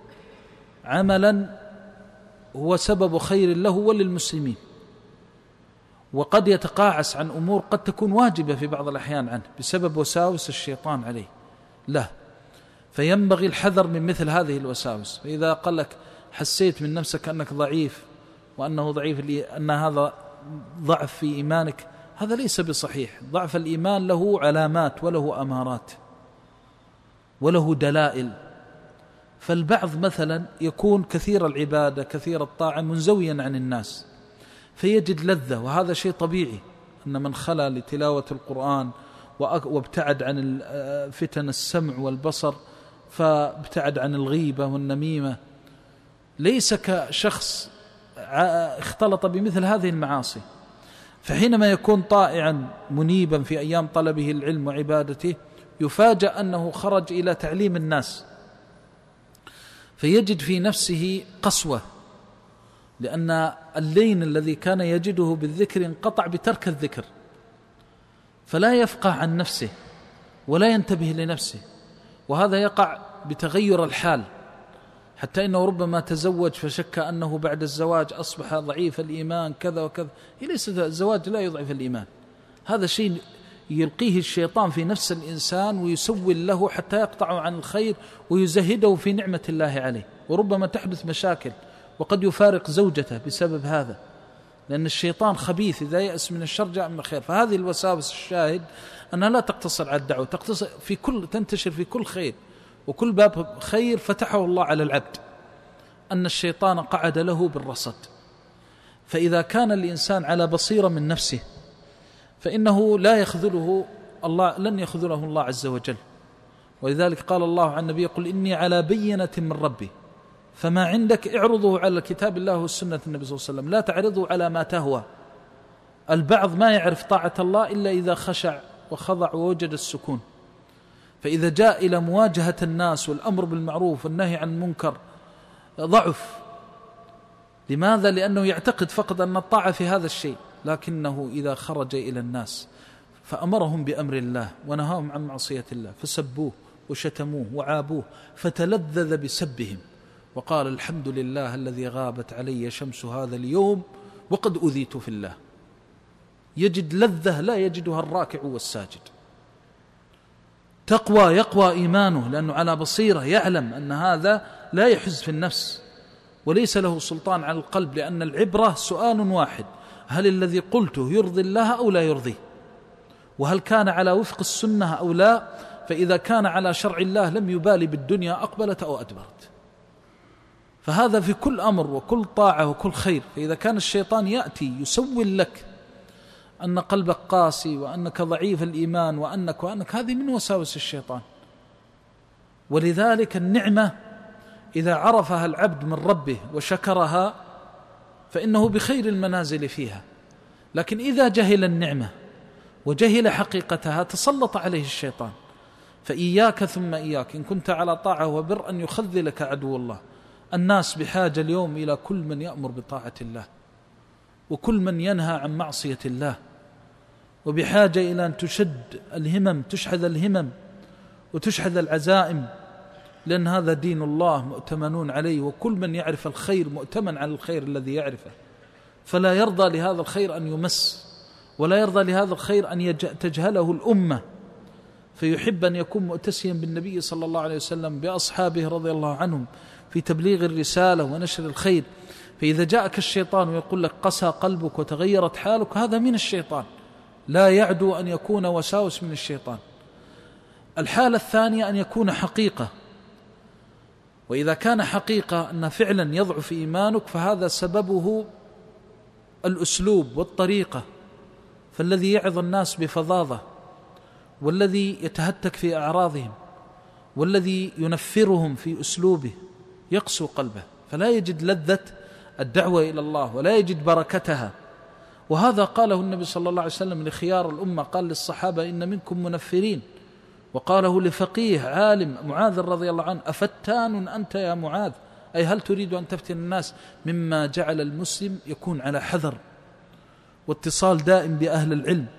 عملا هو سبب خير له وللمسلمين، وقد يتقاعس عن أمور قد تكون واجبة في بعض الأحيان عنه بسبب وساوس الشيطان عليه له. فينبغي الحذر من مثل هذه الوساوس. فإذا قال لك حسيت من نفسك أنك ضعيف وأنه ضعيف أن هذا ضعف في إيمانك، هذا ليس بصحيح. ضعف الإيمان له علامات وله أمارات وله دلائل. فالبعض مثلا يكون كثير العبادة كثير الطاعة منزويا عن الناس فيجد لذة، وهذا شيء طبيعي، أن من خلا لتلاوة القرآن وابتعد عن فتن السمع والبصر فابتعد عن الغيبة والنميمة ليس كشخص اختلط بمثل هذه المعاصي. فحينما يكون طائعا منيبا في أيام طلبه العلم وعبادته يفاجأ أنه خرج إلى تعليم الناس فيجد في نفسه قسوة، لأن اللين الذي كان يجده بالذكر انقطع بترك الذكر، فلا يفقه عن نفسه ولا ينتبه لنفسه، وهذا يقع بتغير الحال، حتى إنه ربما تزوج فشك أنه بعد الزواج أصبح ضعيف الإيمان كذا وكذا. ليس الزواج لا يضعف الإيمان، هذا شيء يلقيه الشيطان في نفس الإنسان ويسول له حتى يقطع عن الخير ويزهده في نعمة الله عليه، وربما تحدث مشاكل وقد يفارق زوجته بسبب هذا، لأن الشيطان خبيث إذا يأس من الشر جاء من الخير. فهذه الوساوس الشاهد أنها لا تقتصر على الدعوة، تقتصر في كل تنتشر في كل خير، وكل باب خير فتحه الله على العبد أن الشيطان قعد له بالرصد. فإذا كان الإنسان على بصيرة من نفسه فإنه لا يخذله الله، لن يخذله الله عز وجل. ولذلك قال الله عن النبي قل إني على بينة من ربي فما عندك اعرضه على كتاب الله والسنة النبي صلى الله عليه وسلم، لا تعرضه على ما تهوى. البعض ما يعرف طاعة الله إلا إذا خشع وخضع ووجد السكون، فإذا جاء إلى مواجهة الناس والأمر بالمعروف والنهي عن المنكر ضعف. لماذا؟ لأنه يعتقد فقط أن الطاعة في هذا الشيء، لكنه إذا خرج إلى الناس فأمرهم بأمر الله ونهاهم عن معصية الله فسبوه وشتموه وعابوه فتلذذ بسبهم وقال الحمد لله الذي غابت علي شمس هذا اليوم وقد أذيت في الله، يجد لذة لا يجدها الراكع والساجد. تقوى يقوى إيمانه لأنه على بصيرة، يعلم أن هذا لا يحز في النفس وليس له سلطان على القلب، لأن العبرة سؤال واحد: هل الذي قلته يرضي الله أو لا يرضيه؟ وهل كان على وفق السنة أو لا؟ فإذا كان على شرع الله لم يبالي بالدنيا أقبلت أو أدبرت. فهذا في كل أمر وكل طاعة وكل خير. فإذا كان الشيطان يأتي يسول لك أن قلبك قاسي وأنك ضعيف الإيمان وأنك وأنك هذه من وساوس الشيطان. ولذلك النعمة إذا عرفها العبد من ربه وشكرها فإنه بخير المنازل فيها، لكن إذا جهل النعمة وجهل حقيقتها تسلط عليه الشيطان. فإياك ثم إياك إن كنت على طاعة وبر أن يخذلك عدو الله. الناس بحاجة اليوم إلى كل من يأمر بطاعة الله وكل من ينهى عن معصية الله، وبحاجة إلى أن تشد الهمم، تشحذ الهمم وتشحذ العزائم، لأن هذا دين الله مؤتمنون عليه، وكل من يعرف الخير مؤتمن على الخير الذي يعرفه، فلا يرضى لهذا الخير أن يمس، ولا يرضى لهذا الخير أن تجهله الأمة، فيحب أن يكون مؤتسيا بالنبي صلى الله عليه وسلم بأصحابه رضي الله عنهم في تبليغ الرسالة ونشر الخير. فإذا جاءك الشيطان ويقول لك قسى قلبك وتغيرت حالك، هذا من الشيطان، لا يعدو أن يكون وساوس من الشيطان. الحالة الثانية أن يكون حقيقة، وإذا كان حقيقة أن فعلا يضعف إيمانك فهذا سببه الأسلوب والطريقة. فالذي يعظ الناس بفظاظة، والذي يتهتك في أعراضهم، والذي ينفرهم في أسلوبه يقسو قلبه، فلا يجد لذة الدعوة إلى الله ولا يجد بركتها. وهذا قاله النبي صلى الله عليه وسلم لخيار الأمة، قال للصحابة إن منكم منفرين، وقاله لفقيه عالم معاذ رضي الله عنه أفتان أنت يا معاذ، أي هل تريد أن تفتن الناس؟ مما جعل المسلم يكون على حذر واتصال دائم بأهل العلم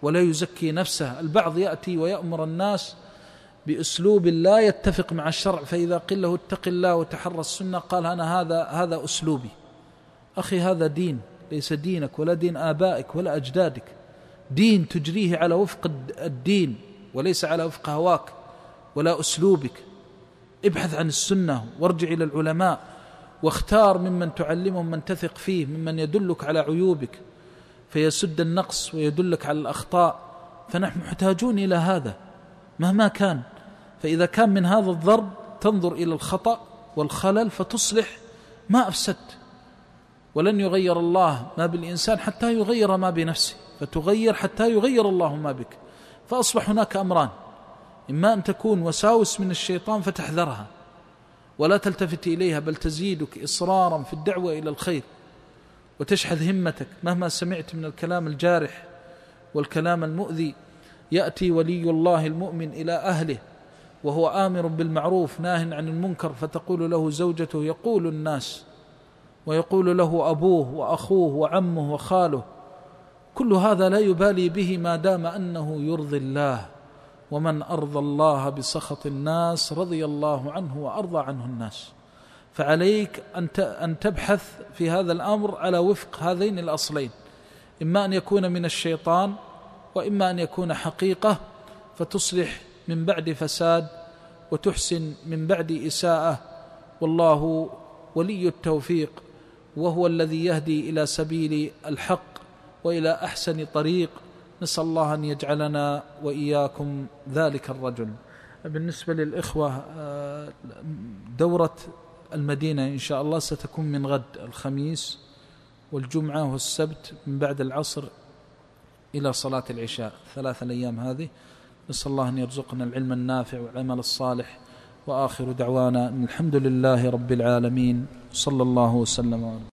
ولا يزكي نفسه. البعض يأتي ويأمر الناس بأسلوب لا يتفق مع الشرع، فإذا قيل له اتق الله وتحرى السنة قال أنا هذا هذا أسلوبي. أخي هذا دين، ليس دينك ولا دين آبائك ولا أجدادك، دين تجريه على وفق الدين وليس على وفق هواك ولا أسلوبك. ابحث عن السنة وارجع إلى العلماء واختار ممن تعلمهم من تثق فيه، ممن يدلك على عيوبك فيسد النقص ويدلك على الأخطاء. فنحن محتاجون إلى هذا مهما كان. فإذا كان من هذا الضرب تنظر إلى الخطأ والخلل فتصلح ما أفسدت. ولن يغير الله ما بالإنسان حتى يغير ما بنفسه، فتغير حتى يغير الله ما بك. فأصبح هناك أمران: إما أن تكون وساوس من الشيطان فتحذرها ولا تلتفت إليها، بل تزيدك إصرارا في الدعوة إلى الخير وتشحذ همتك مهما سمعت من الكلام الجارح والكلام المؤذي. يأتي ولي الله المؤمن إلى أهله وهو آمر بالمعروف ناه عن المنكر، فتقول له زوجته يقول الناس، ويقول له أبوه وأخوه وعمه وخاله، كل هذا لا يبالي به ما دام أنه يرضي الله. ومن أرضى الله بسخط الناس رضي الله عنه وأرضى عنه الناس. فعليك أن تبحث في هذا الأمر على وفق هذين الأصلين، إما أن يكون من الشيطان وإما أن يكون حقيقة، فتصلح من بعد فساد وتحسن من بعد إساءة. والله ولي التوفيق، وهو الذي يهدي إلى سبيل الحق وإلى أحسن طريق. نسأل الله أن يجعلنا وإياكم ذلك الرجل. بالنسبة للإخوة، دورة المدينة إن شاء الله ستكون من غد الخميس والجمعة والسبت من بعد العصر إلى صلاة العشاء، ثلاثة الأيام هذه. نسأل الله أن يرزقنا العلم النافع والعمل الصالح. وآخر دعوانا الحمد لله رب العالمين، صلى الله وسلم.